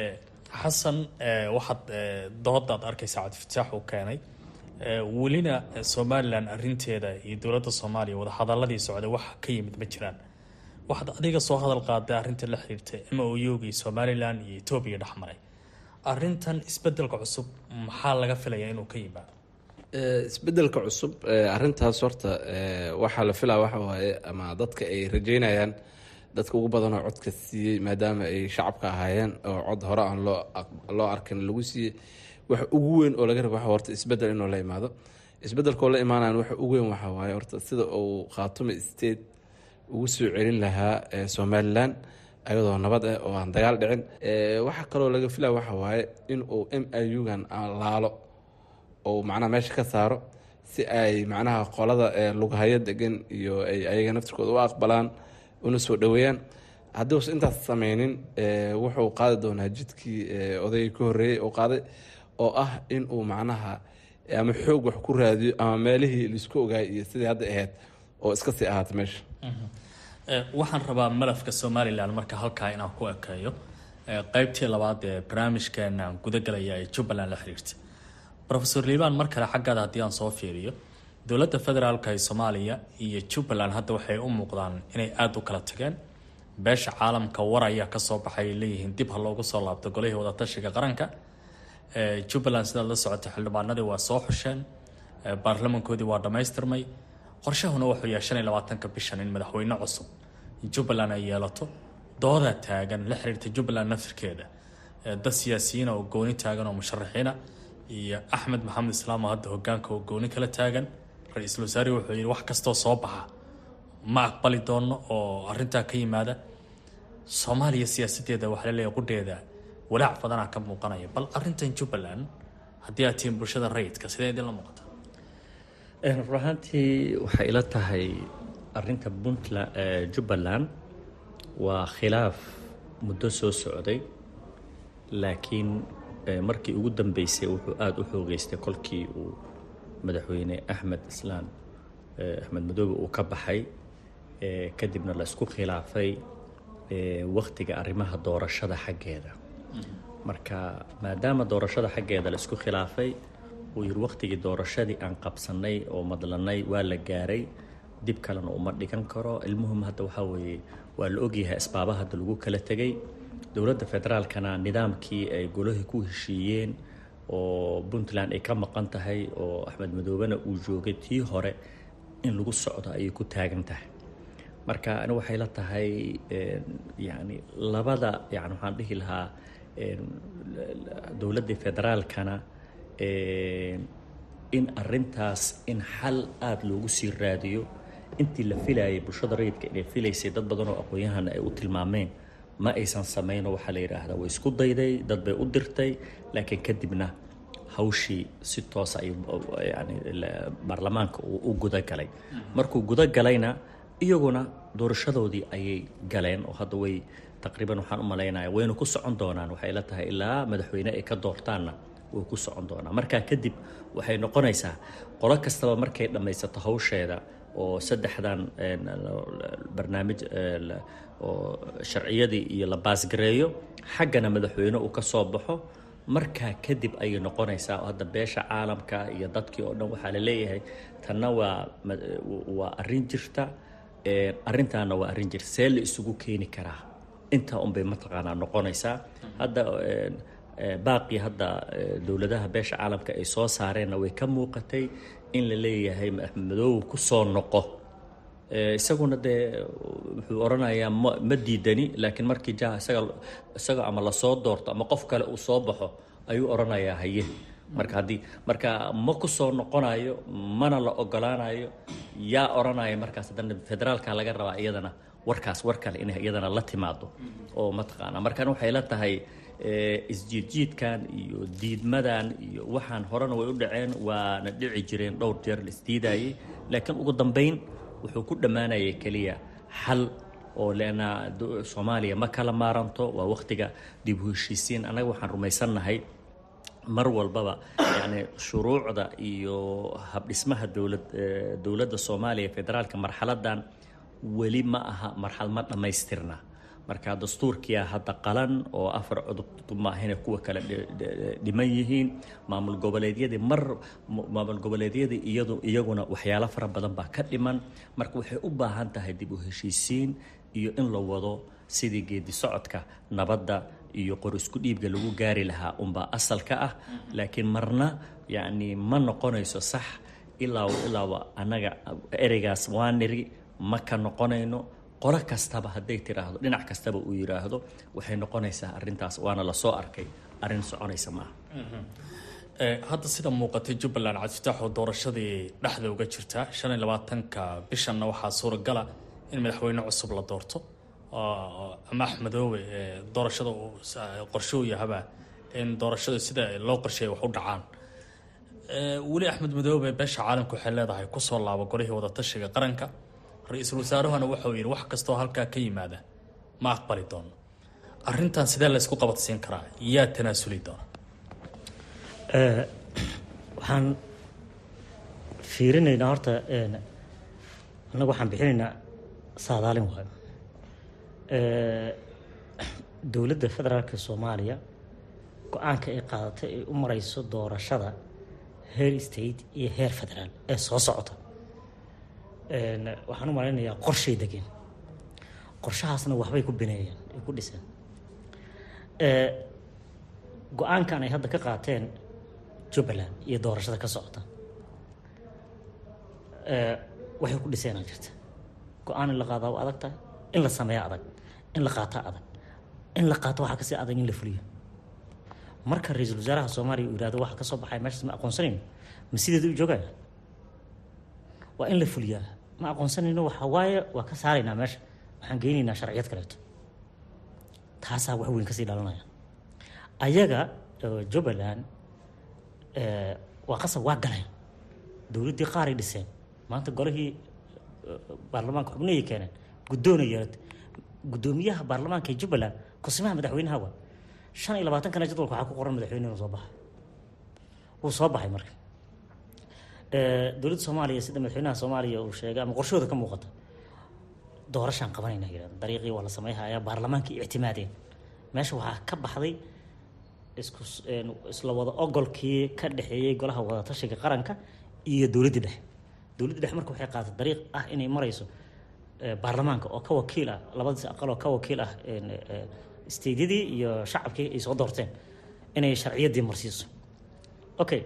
G: xasan waxaad doodaad arkaysaa Cabdifataax uu keenay welina Somaliland arrinteeda iyo dawladda Soomaaliya wada hadalladii socday wax ka yimid ma jiraan waxaad adiga soo hadal qaaday arrinta la xiriirtay MOU-gii Somaliland iyo Ethiopia dhexmaray arrintan isbedelka cusub maxaa laga filayaa inuu ka yimaado
H: isbedelka cusub arrintaas horta waxaa la filaa waxa waaye ama dadka ay rajeynayaan dadka ugu badan oo codka siiyey maadaama ay shacabka ahaayeen oo cod hore aan loo arkin lagu siiyey wax ugu weyn oo laga rabo waxa horta isbedel inuu la imaado isbedelkoo la imaanayaan waxa ugu weyn waxa waaye horta sida uu Khaatume state ugu soo celin lahaa Somaliland ayadoo nabad ah oo aan dagaal dhicin waxa kaloo laga filaa waxa waaye in uu MOU-gan laalo oo macnaha meesha ka saaro si ay macnaha qolada lugahaya degan iyo ay ayaga naftirkooda u aqbalaan una soo dhaweeyaan haddii uu intaas sameeynin wuxuu qaadi doonaa jidkii odayga ka horeeyay oo qaaday oo ah in uu macnaha ama xoog wax ku raadiyo ama meelihii la isku ogaay iyo sidii hadda ahayd oo iska sii ahaata meesha
G: waxaan rabaa malafka Somaliland marka halkaa inaan ku ekeeyo qaybtii labaad ee barnaamijkeena guda galaya ee Jubbaland la xiriirtay Professor Liban mar kale xaggaada haddii aan soo fiiriyo dowladda federaalka ee Soomaaliya iyo Jubbaland hadda waxay u muuqdaan inay aad u kala tageen beesha caalamka war ayaa ka soo baxay leeyihiin dib ha loogu soo laabto golihii wada tashiga qaranka Jubbaland sida la socotay xildhibaanadii waa soo xusheen baarlamankoodii waa dhamaystirmay qorshahuna wuxuu yahay 25 bishan in madaxweyne cusub Jubbaland ay yeelato dooda taagan la xiriirta Jubbaland naftirkeeda dad siyaasiyiin oo gooni taagan oo musharaxiina iyo Axmed Maxamed Islaam hadda hoggaanka oo gooni kala taagan ra'iisul wasaare wuxuu yiri wax kasto soo baxa ma aqbali doono oo arrinta ka yimaada Soomaaliya siyaasadeeda waxa la leeyahay qudheeda walaac badan ka muuqanaya bal arrintan Jubbaland haddii aad tiin bulshada rayidka sidee idin la muuqata
B: ruuxantii waxay ila tahay arrinta Puntland Jubbaland waa khilaaf muddo soo socday laakiin markii ugu dambeysay wuxuu aad u xoogeystay kolkii uu madaxweyne Axmed Madoobe uu ka baxay kadibna la isku khilaafay waqtiga arrimaha doorashada xaggeeda marka maadaama doorashada xaggeeda la isku khilaafay uu yidhi waqtigii doorashadii aan qabsannay oo madlanay waa la gaaray dib kalena uma dhigan karo. ilmuhum hadda waxaa weeye waa la ogyahay asbaabaha hadda lagu kala tegay. dowladda federaalkana nidaamkii ay golahii ku heshiiyeen oo puntland ay ka maqan tahay oo axmed madoobena uu joogay tii hore in lagu socdo ayay ku taagan tahay. marka ani waxay la tahay yani labada yani waxaan dhihi lahaa dowladda federaalkana in arintaas in xal aada loogu sii raadiyo intii la filayay bulshada rayidka inay filaysay dad badan oo aqoon-yahana ay u tilmaameen ma aysan samayno. waxaa la yidhaahdaa way isku dayday, dad bay u dirtay, laakiin kadibna hawshii si toosa yani baarlamaanka uu u gudagalay. markuu gudagalayna iyaguna doorashadoodii ayay galeen oo hadda way taqriiban waxaan u malaynaya wayna ku socon doonaan. waxay la tahay ilaa madaxweyne ay ka doortaanna way ku socon doonaan. markaa kadib waxay noqonaysaa qolo kastaba markay dhammaysato hawsheeda oo saddexdan barnaamij oo sharciyadii iyo la baasgareeyo xaggana madaxweyne uu ka soo baxo, markaa kadib ayay noqonaysaa hadda beesha caalamka iyo dadkii oo dhan waxaa la leeyahay tanna waa arrin jirta, arrintaana waa arrin jirta, see la isugu keeni karaa. intaa unbay mataqaanaa noqonaysaa. hadda baaqii hadda dowladaha beesha caalamka ay soo saareenna way ka muuqatay in la leeyahay axmed madoobe ku soo noqo. isaguna dee wuxuu oranayaa ma diidani, laakiin markii isaga ama lasoo doorto ama qof kale uu soo baxo ayuu oranayaa haye. marka ma ku soo noqonayo, mana la ogolaanayo. yaa oranaya markaas haddana federaalka laga rabaa iyadana war kale inay iyadana la timaado oo mataqaana. markan waxay la tahay isjiidjiidkan iyo diidmadan iyo waxaan horena way u dhaceen, waana dhici jireen dhowr jeer la isdiidayay, laakiin ugu dambeyn wuxuu ku dhammaanayay keliya xal oo leena Soomaaliya ma kala maaranto. waa waqtiga dib u heshiisiin. anaga waxaan rumaysannahay mar walbaba yani shuruucda iyo habdhismaha dowladda Soomaaliya federaalka marxaladan weli ma aha marxalad ma dhammaystirna. marka dastuurkiya hadda qalan oo 4 cudub maahina kuwa kale dhiman yihiin. maamul goboleedyadii iyaguna waxyaalo fara badan baa ka dhiman. marka waxay u baahan tahay dib u heshiisiin iyo in la wado sidii geedi socodka nabadda iyo qor isku dhiibga lagu gaari lahaa unbaa asalka ah. laakiin marna yani ma noqonayso sax ilaa anaga ereygaas waa niri ma ka noqonayno. qolo kastaba hadday tiraahdo, dhinac kastaba uu yiraahdo, waxay noqonaysaa arrintaas waana la soo arkay arrin soconaysa maaha.
G: hadda sida muuqatay Jubbaland cadfitaax oo doorashadii dhexda uga jirta 25ka bishanna waxaa suuragala in madaxweyne cusub la doorto ama Axmed Madoobe doorashada qorshe u yahay in doorashada sida loo qorsheeyo wax u dhacaan. weli Axmed Madoobe beesha caalamka waxay leedahay ku soo laabo golihii wada tashiga qaranka. ra-iisul wasaarahana wuxuu yidhi wax kastoo halkaa ka yimaada ma aqbali doono. arrintan sidee la isku qabadsiin karaa? yaa tanaasuli doona?
C: waxaan fiirinaynaa horta annagu waxaan bixinaynaa saadaalin waayo. dowladda federaalka Soomaaliya go-aanka ay qaadatay ay u marayso doorashada heer state iyo heer federaal ee soo socota, waxaan u malaynayaa qorshay degeen. qorshahaasna waxbay ku bineeyeen, ay ku dhiseen. go-aankan ay hadda ka qaateen Jubbaland iyo doorashada ka socota waxay ku dhiseen jirta. go-aan in la qaadaa waa adag tahay, in la sameeyo adag, in la qaato adag, in la qaato waxaa kasii adag in la fuliyo. marka ra-iisul wasaaraha Soomaaliya uu yiraahdo waxa ka soo baxay meeshaas ma aqoonsanayno, ma sideedu u joogaya? waa in la fuliyaa. ma aqoonsanayno waxa waaye waa ka saaraynaa meesha, waxaan geynaynaa sharciyad kaleeto. taasaa wax weyn kasii dhalanaya. ayaga Jubbaland waa qasab waa galeen. dowladdii qaar ay dhiseen, maanta golihii baarlamaanka xubnihii keeneen guddoonaya guddoomiyaha baarlamaanka ee Jubbaland kusimaha madaxweynaha waa 25 kana jadwalka waxaa ku qoran madaxweynuhu soo baxay. wuu soo baxay marka dowladda Soomaaliya sida madaxweynaha Soomaaliya uu sheegay ama qorshooda ka muuqata doorashaan qabanayna yiraahdo dariiqii waa la sameeyaa baarlamaanka ictimaadeen. meesha waxaa ka baxday isla wada ogolkii ka dhexeeyey golaha wadatashiga qaranka iyo dowladda dhexe. dowladda dhexe marka waxay qaadatay dariiq ah inay marayso baarlamaanka oo ka wakiil ah, labadiis aqal oo ka wakiil ah isteedyadii iyo shacabkii ay soo doorteen inay sharciyaddii marsiiso. okay,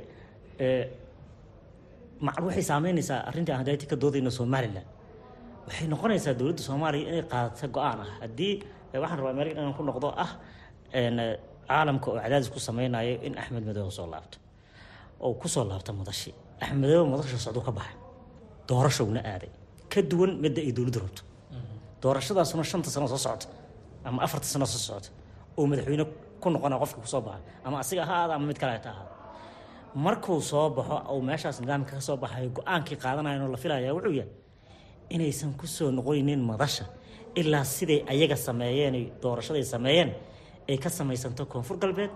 C: waxay saameynaysaa arrintii aan hadda ka doodayno Somaliland. waxay noqonaysaa dowladda Soomaaliya inay qaadato go'aan ah haddii waxaan rabaa meel inaan ku noqdo ah caalamka oo cadaadis ku sameynayo in Axmed Madoobe soo laabto oo ku soo laabto madashi. Axmed Madoobe madasha socdo ka baxay doorashowna aaday ka duwan midda ay dowladdu rabto. doorashadaasuna 5 sano soo socota ama 4 sano soo socota oo madaxweyne ku noqona qofka ku soo baxay ama asiga ha ahaado ama mid kale ha ahaado. markuu soo baxo oo meeshaas nidaamka ka soo baxay go'aankii qaadanayna la filayaa wuxuu yahay inaysan ku soo noqonin madasha ilaa siday ayaga sameeyeen doorashaday sameeyeen ay ka samaysanto Koonfur Galbeed,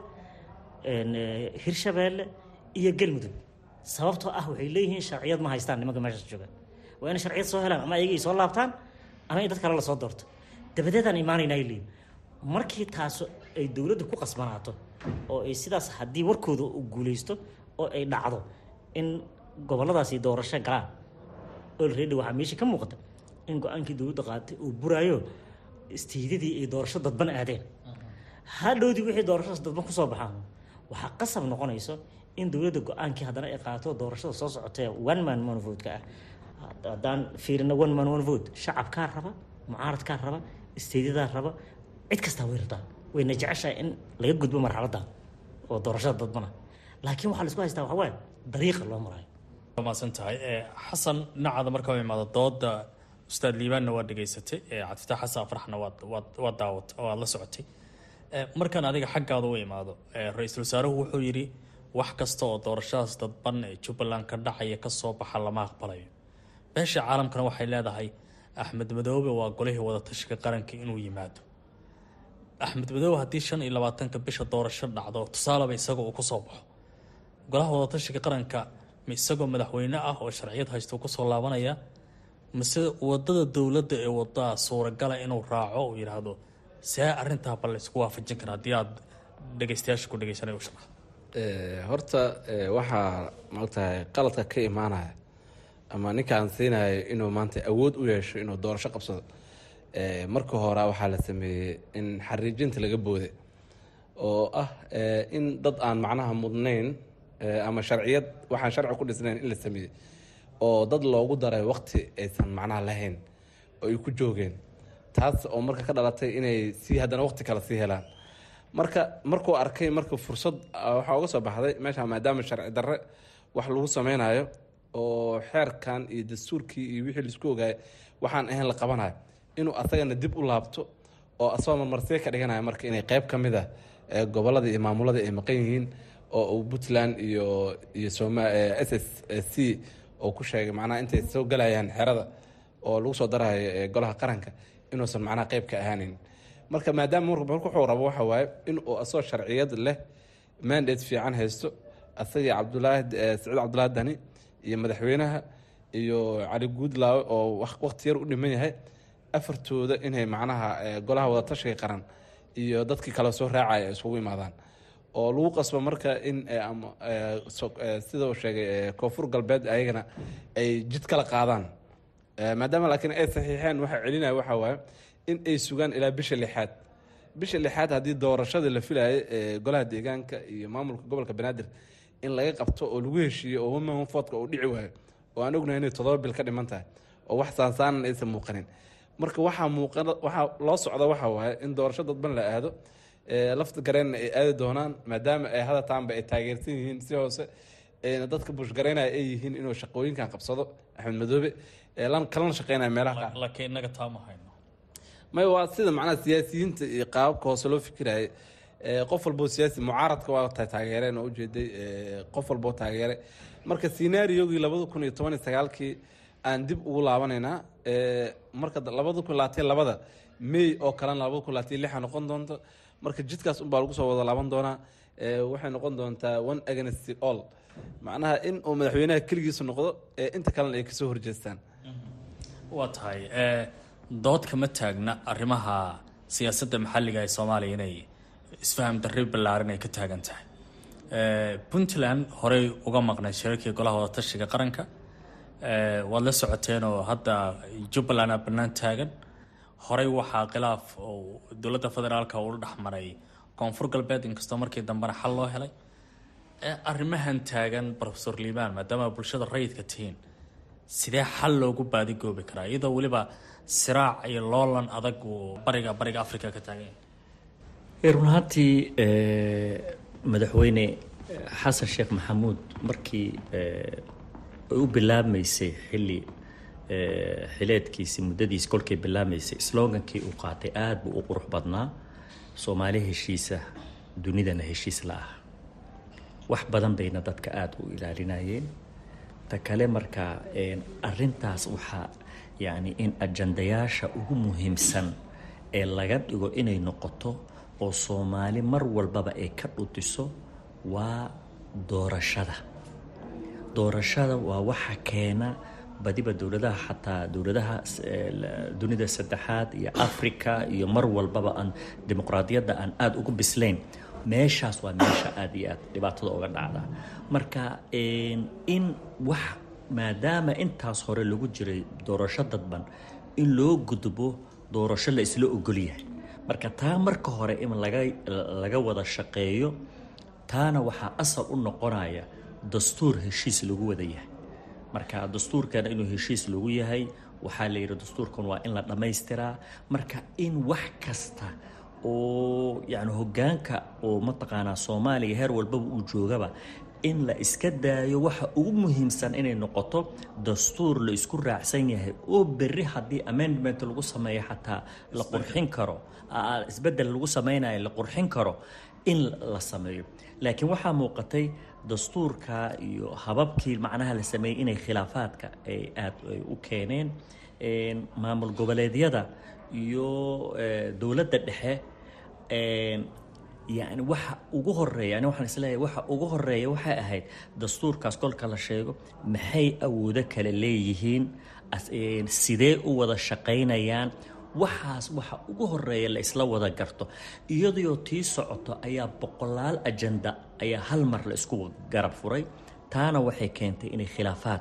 C: Hirshabeelle iyo Galmudug. sababtoo ah waxay leeyihiin sharciyad ma haystaan nimanka meesha jooga. waa in sharciyad soo helaan ama ayaga soo laabtaan ama ay dad kale la soo doorto. dabadeedaan imaanayna ay leeyihiin. markii taas ay dowladdu ku qasbanaato oo ay sidaas haddii warkooda u guuleysto oo ay dhacdo in goboladaasi doorasho galaan already waxaa meesha ka muuqata in go-aankii dowladda qaadatay uu buraayo istiidadii ay doorasho dadban aadeen. hadhowdii wixii doorashadaas dadban kusoo baxaan waxaa qasab noqonayso in dowladda go-aankii haddana ay qaato doorashada soo socotee one man one vote-ka ah. haddaan fiirino one man one vote, shacabkaa raba, mucaaradkaa raba, istiidadaa raba, cid kastaa way rabtaa. wayna jeceshahay in laga gudbo marxaladda oo doorashada dadbana. laakiin waxaa la isku haystaa waxaa waaye dariiqa loo marayo.
G: maasan tahay xasan dhinacaada marka u imaado dooda ustaad liibaanna waa dhegaysatay cabdifatax xasan afraxna waa daawat oo aad la socotay. markaan adiga xaggaada u imaado ra-iisul wasaaruhu wuxuu yidhi wax kasta oo doorashadaas dadban ee Jubbaland ka dhacaya ka soo baxa lama aqbalayo. beesha caalamkana waxay leedahay Axmed Madoobe waa golihii wadatashiga qaranka inuu yimaado. Axmed Madoobe haddii 25 bisha doorasho dhacdo tusaalaba isaga uu ku soo baxo golaha wadatashiga qaranka ma isagoo madaxweyne ah oo sharciyad haysto ku soo laabanaya mise wadada dowladda ee wadada suuragala inuu raaco oo yiraahdo see arrintaa bal isku waafajin kara haddii aad dhegaystayaasha ku dhegaysanay u sharax.
H: horta waxaa maogtahay qaladka ka imaanaya ama ninkaan siinayo inuu maanta awood u yeesho inuu doorasho qabsado. marka hore waxaa la sameeyey in xariijinta laga booday oo ah in dad aan macnaha mudnayn ama sharciyad waxaan sharci ku dhisnayn in la sameeyey oo dad loogu daray waqti aysan macnaha lahayn oo ay ku joogeen. taas oo marka ka dhalatay inay sii haddana waqti kale sii helaan. markuu arkay marka fursad waxaa uga soo baxday meesha maadaama sharci darre wax lagu sameynayo oo xeerkan iyo dastuurkii iyo wixii laisku ogaayay waxaan ahayn la qabanayo inuu asagana dib u laabto oo asagoo marmarsiye ka dhiganayo marka inay qayb ka mid ah gobolada iyo maamulada ay maqan yihiin oo Puntland iyo SSC oo ku sheegay macnaha intay soo galayaan xerada oo lagu soo darayo golaha qaranka inuusan macnaha qayb ka ahaanin. marka maadaama markuu wuxuu rabo waxa waaye in uu asoo sharciyad leh mandate fiican haysto asagii Saciid Cabdulaahi Dani iyo madaxweynaha iyo Cali Guudlaawe oo waqti yar u dhiman yahay afartooda inay macnaha golaha wadatashiga qaran iyo dadkii kale soo raacaya isugu imaadaan oo lagu qasbo marka in sida uu sheegay Koonfur Galbeed ayagana ay jid kala qaadaan. maadaama laakiin ay saxiixeen waxa celinaya waxa waaye in ay sugaan ilaa bisha 6 haddii doorashada la filayay golaha deegaanka iyo maamulka gobolka Banaadir in laga qabto oo lagu heshiiyo oo one vote-ka uu dhici waayo oo aan ognahay inay 7 bil ka dhiman tahay oo wax saansaan aysan muuqanin. marka waxaa loo socda waxa waaye in doorasho dadban la aado lafta gareenna ay aadi doonaan maadaama ay hadataanba ay taageersan yihiin si hoose dadka bushgareynaya ay yihiin inuu shaqooyinkan qabsado Axmed Madoobe kalana shaqeynaya meelaha qaar.
G: laakiin inaga taama hayno
H: may waa sida macnaha siyaasiyiinta iyo qaababka hoose loo fikirayay qof walbo siyaasi mucaaradka waa taageereen oo ujeeday qof walbo taageeray. marka scenario-gii 2019kii aan dib ugu laabanaynaa marka 2022 May oo kalena 2026 noqon doonto. marka jidkaas un baa lagu soo wada laaban doonaa. waxay noqon doontaa one against all macnaha in uu madaxweynaha keligiisa noqdo inta kalena ay kasoo horjeestaan.
G: waa tahay dood kama taagna arrimaha siyaasadda maxalliga ee Soomaaliya inay isfaham darri ballaaran ay ka taagan tahay. Puntland horey uga maqnay shirarkii golaha wadatashiga qaranka, waad la socoteen oo hadda Jubbaland aa bannaan taagan. Horey waxaa khilaaf oo dowladda federaalka uu dhexmaray koonfur galbeed, inkastoo markii dambena xal loo helay. Arrimahan taagan Professor Liibaan, maadaama bulshada rayidka tihiin, sidee xal loogu baadigoobi karaa iyadoo weliba siraac iyo loolan adag uu bariga Afrika ka taagan yahay?
B: run ahaantii madaxweyne xasan sheekh maxamuud markii ay u bilaabmaysay xileedkiisi muddadiisi kolkay bilaabmaysay, slogankii uu qaatay aad buu u qurux badnaa: Soomaali heshiisa, dunidana heshiis la ah. wax badan bayna dadka aada u ilaalinayeen. ta kale marka arintaas waxaa yani in ajandayaasha ugu muhiimsan ee laga dhigo inay noqoto oo Soomaali mar walbaba ay ka dhutiso waa doorashada waa waxa keena badiba dowladaha, xataa dowladaha dunida saddexaad iyo Afrika iyo mar walbaba aan dimuqraadiyadda aan aada ugu bislayn. meeshaas waa meesha aad iyo aad dhibaatada uga dhacda. marka in wax maadaama intaas hore lagu jiray doorasho dadban, in loo gudbo doorasho la isla ogol yahay. marka taa marka hore in laga wada shaqeeyo, taana waxaa asal u noqonaya dastuur heshiis lagu wada yahay. marka dastuurkan inuu heshiis lagu yahay, waxaa la yidhi dastuurkan waa in la dhammaystiraa. marka in wax kasta oo yani hoggaanka oo mataqaanaa Soomaaliya heer walbaba uu joogaba, in la iska daayo waxa ugu muhiimsan inay noqoto dastuur la isku raacsan yahay oo berri haddii amendment lagu sameeyo xataa la qurxin karo, isbeddel lagu sameynayo la qurxin karo, in la sameeyo. laakiin waxaa muuqatay dastuurka iyo hababkii macnaha la sameeyey inay khilaafaadka ay aad u keeneen. maamul goboleedyada iyo dowladda dhexe yani waxa ugu horeeya, ani waxaan isleeyahay waxa ugu horeeya waxay ahayd dastuurkaas kolka la sheego maxay awoodo kale leeyihiin, sidee u wada shaqaynayaan. waxaas waxa ugu horeeya la isla wada garto. iyadoo tii socoto ayaa boqolaal ajanda ayaa hal mar la isku garab furay. taana waxay keentay inay khilaafaad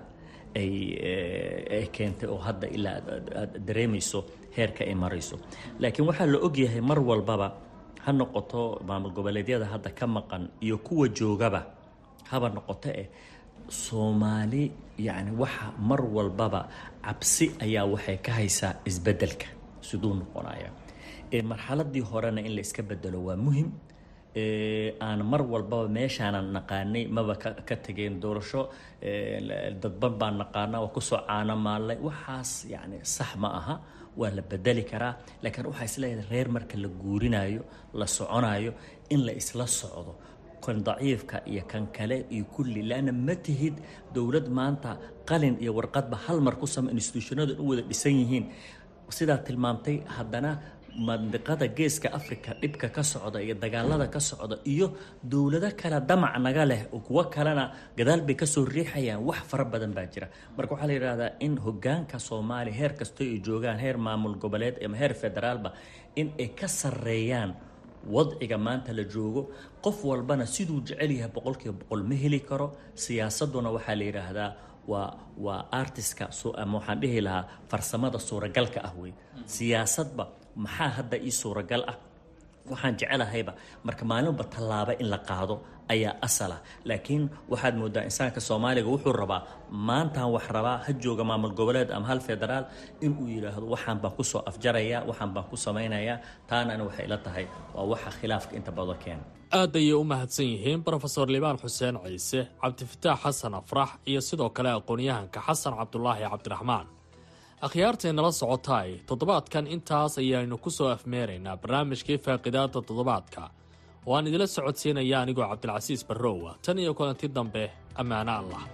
B: ay keentay oo hadda ilaa dareemayso heerka ay marayso. laakiin waxaa la ogyahay mar walbaba, ha noqoto maamul goboleedyada hadda ka maqan iyo kuwa joogaba haba noqoto Soomaali yani waxa mar walbaba cabsi ayaa waxay ka haysaa isbeddelka siduu noqonaya. marxaladii horena in la iska bedelo waa muhiim. aan mar walbaba meeshaanan naqaanay maba ka tageen doorasho dadban baan naqaanaa, waa kusoo caano maallay. waxaas yani sax ma aha, waa la bedeli karaa. laakiin waxaa isleeyahay reer marka la guurinayo, la soconayo, in la isla socdo kan daciifka iyo kan kale iyo kulli. laana ma tihid dowlad maanta qalin iyo warqadba hal mar ku sama institutionada u wada dhisan yihiin sidaa tilmaamtay. haddana mandiqada geeska Afrika dhibka ka socda iyo dagaalada ka socda iyo dowlado kale damac naga leh oo kuwa kalena gadaal bay ka soo riixayaan, wax fara badan baa jira. marka waxaa la yidhaahdaa in hoggaanka Soomaaliya heer kasta ay joogaan, heer maamul goboleed ama heer federaalba, in ay ka sarreeyaan wadciga maanta la joogo. qof walbana siduu jecel yahay 100% ma heli karo. siyaasaduna waxaa la yidhaahdaa waa artiska ama waxaan dhihi lahaa farsamada suuragalka ah wey. siyaasadba maxaa hadda ii suuragal ah, waxaan jecelahayba marka maalinba tallaabo in la qaado ayaa asala. laakiin waxaad moodaa insaanka Soomaaliga wuxuu rabaa maantaan wax rabaa, ha jooga maamul goboleed ama hal federaal, inuu yidhaahdo waxaan baan ku soo afjarayaa, waxaan baan ku samaynayaa. taana waxay ila tahay waa waxa khilaafka inta badan keena.
G: aad ayay u mahadsan yihiin Professor Liibaan Xuseen Ciise, Cabdifataax Xasan Afrax iyo sidoo kale aqoon-yahanka Xasan Cabdulaahi Cabdiraxmaan. akhyaarteena la socotay toddobaadkan intaas ayaynu ku soo afmeeraynaa barnaamijkii faaqidaada toddobaadka oo aan idila socodsiinaya anigoo Cabdilcasiis Barrowa. tan iyo kulanti dambe, ammaano Allah.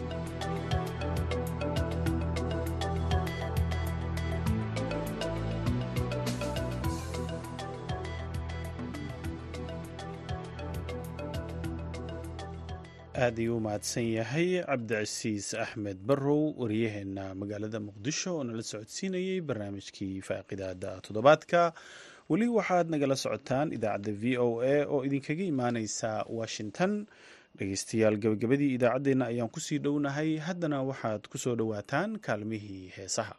A: aad ayuu u mahadsan yahay cabdicasiis axmed barrow, wariyaheena magaalada muqdisho oo nala socodsiinayay barnaamijkii faaqidaada toddobaadka. weli waxaad nagala socotaan idaacadda v o a oo idinkaga imaaneysa washington. dhegeystayaal, gabagabadii idaacaddeenna ayaan kusii dhownahay. haddana waxaad ku soo dhowaataan kaalmihii heesaha.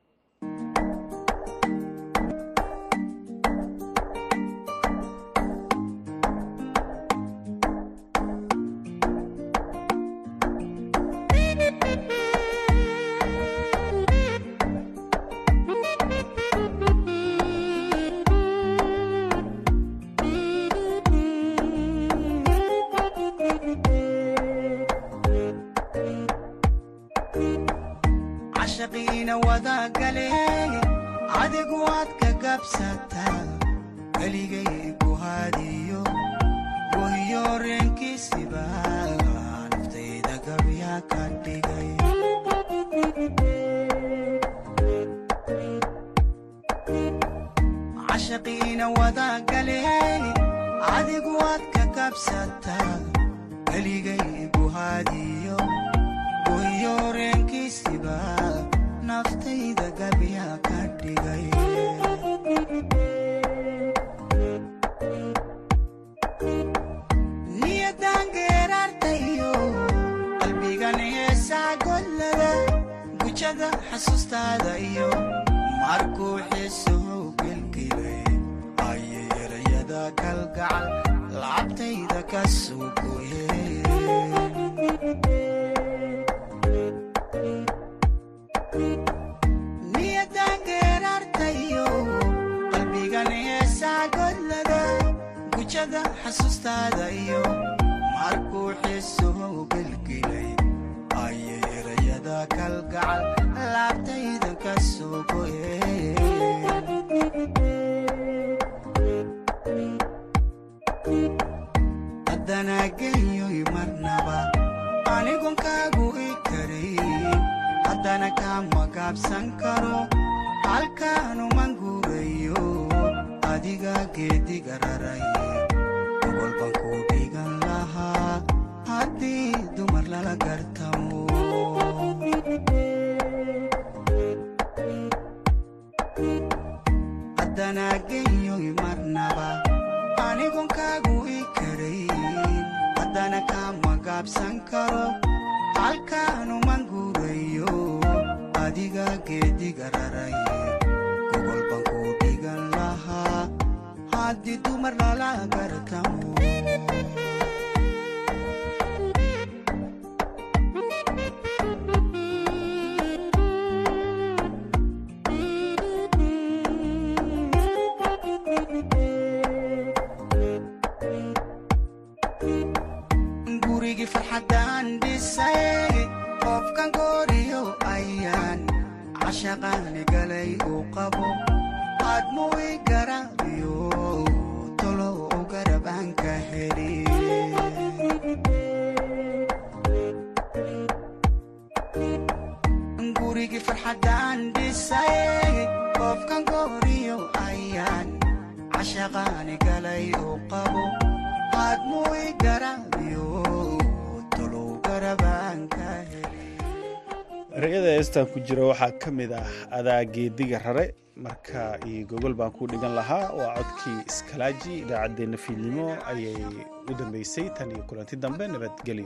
A: ereyada heestan ku jira waxaa ka mid ah adaa geediga rare, marka iyo gogol baan ku dhigan lahaa. waa codkii iskalaaji. idaacaddeenna fiidnimo ayay u dambeysay. tan iyo kulanti dambe, nabadgelyo.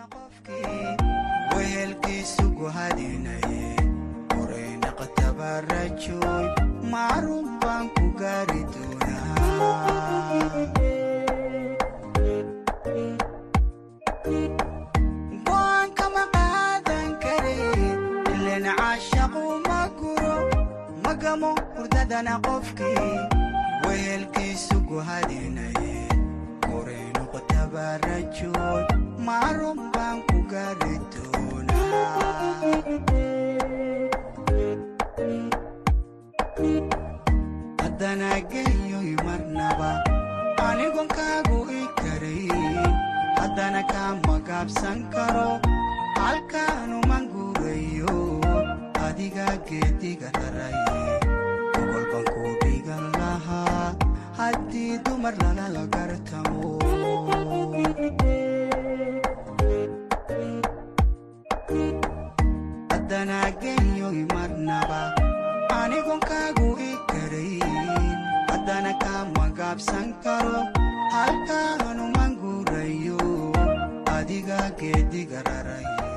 I: magamo hurdadana qofkii wehelkiisu guhadinaye qoreyno qotabarajoy maarun baan ku gaari doonaa. haddana geeyoy marnaba anigon kaagu i karayn, haddana kaa magaabsan karo halkaanuman guurayo adiga geediga raraye gogolban ku dhigan lahaa haddii dumar lalala gartamo. haddana geeyoy marnaba anigon kaagu i karayn, haddana kama gaabsan karo halkaanu manguurayo adiga geediga raray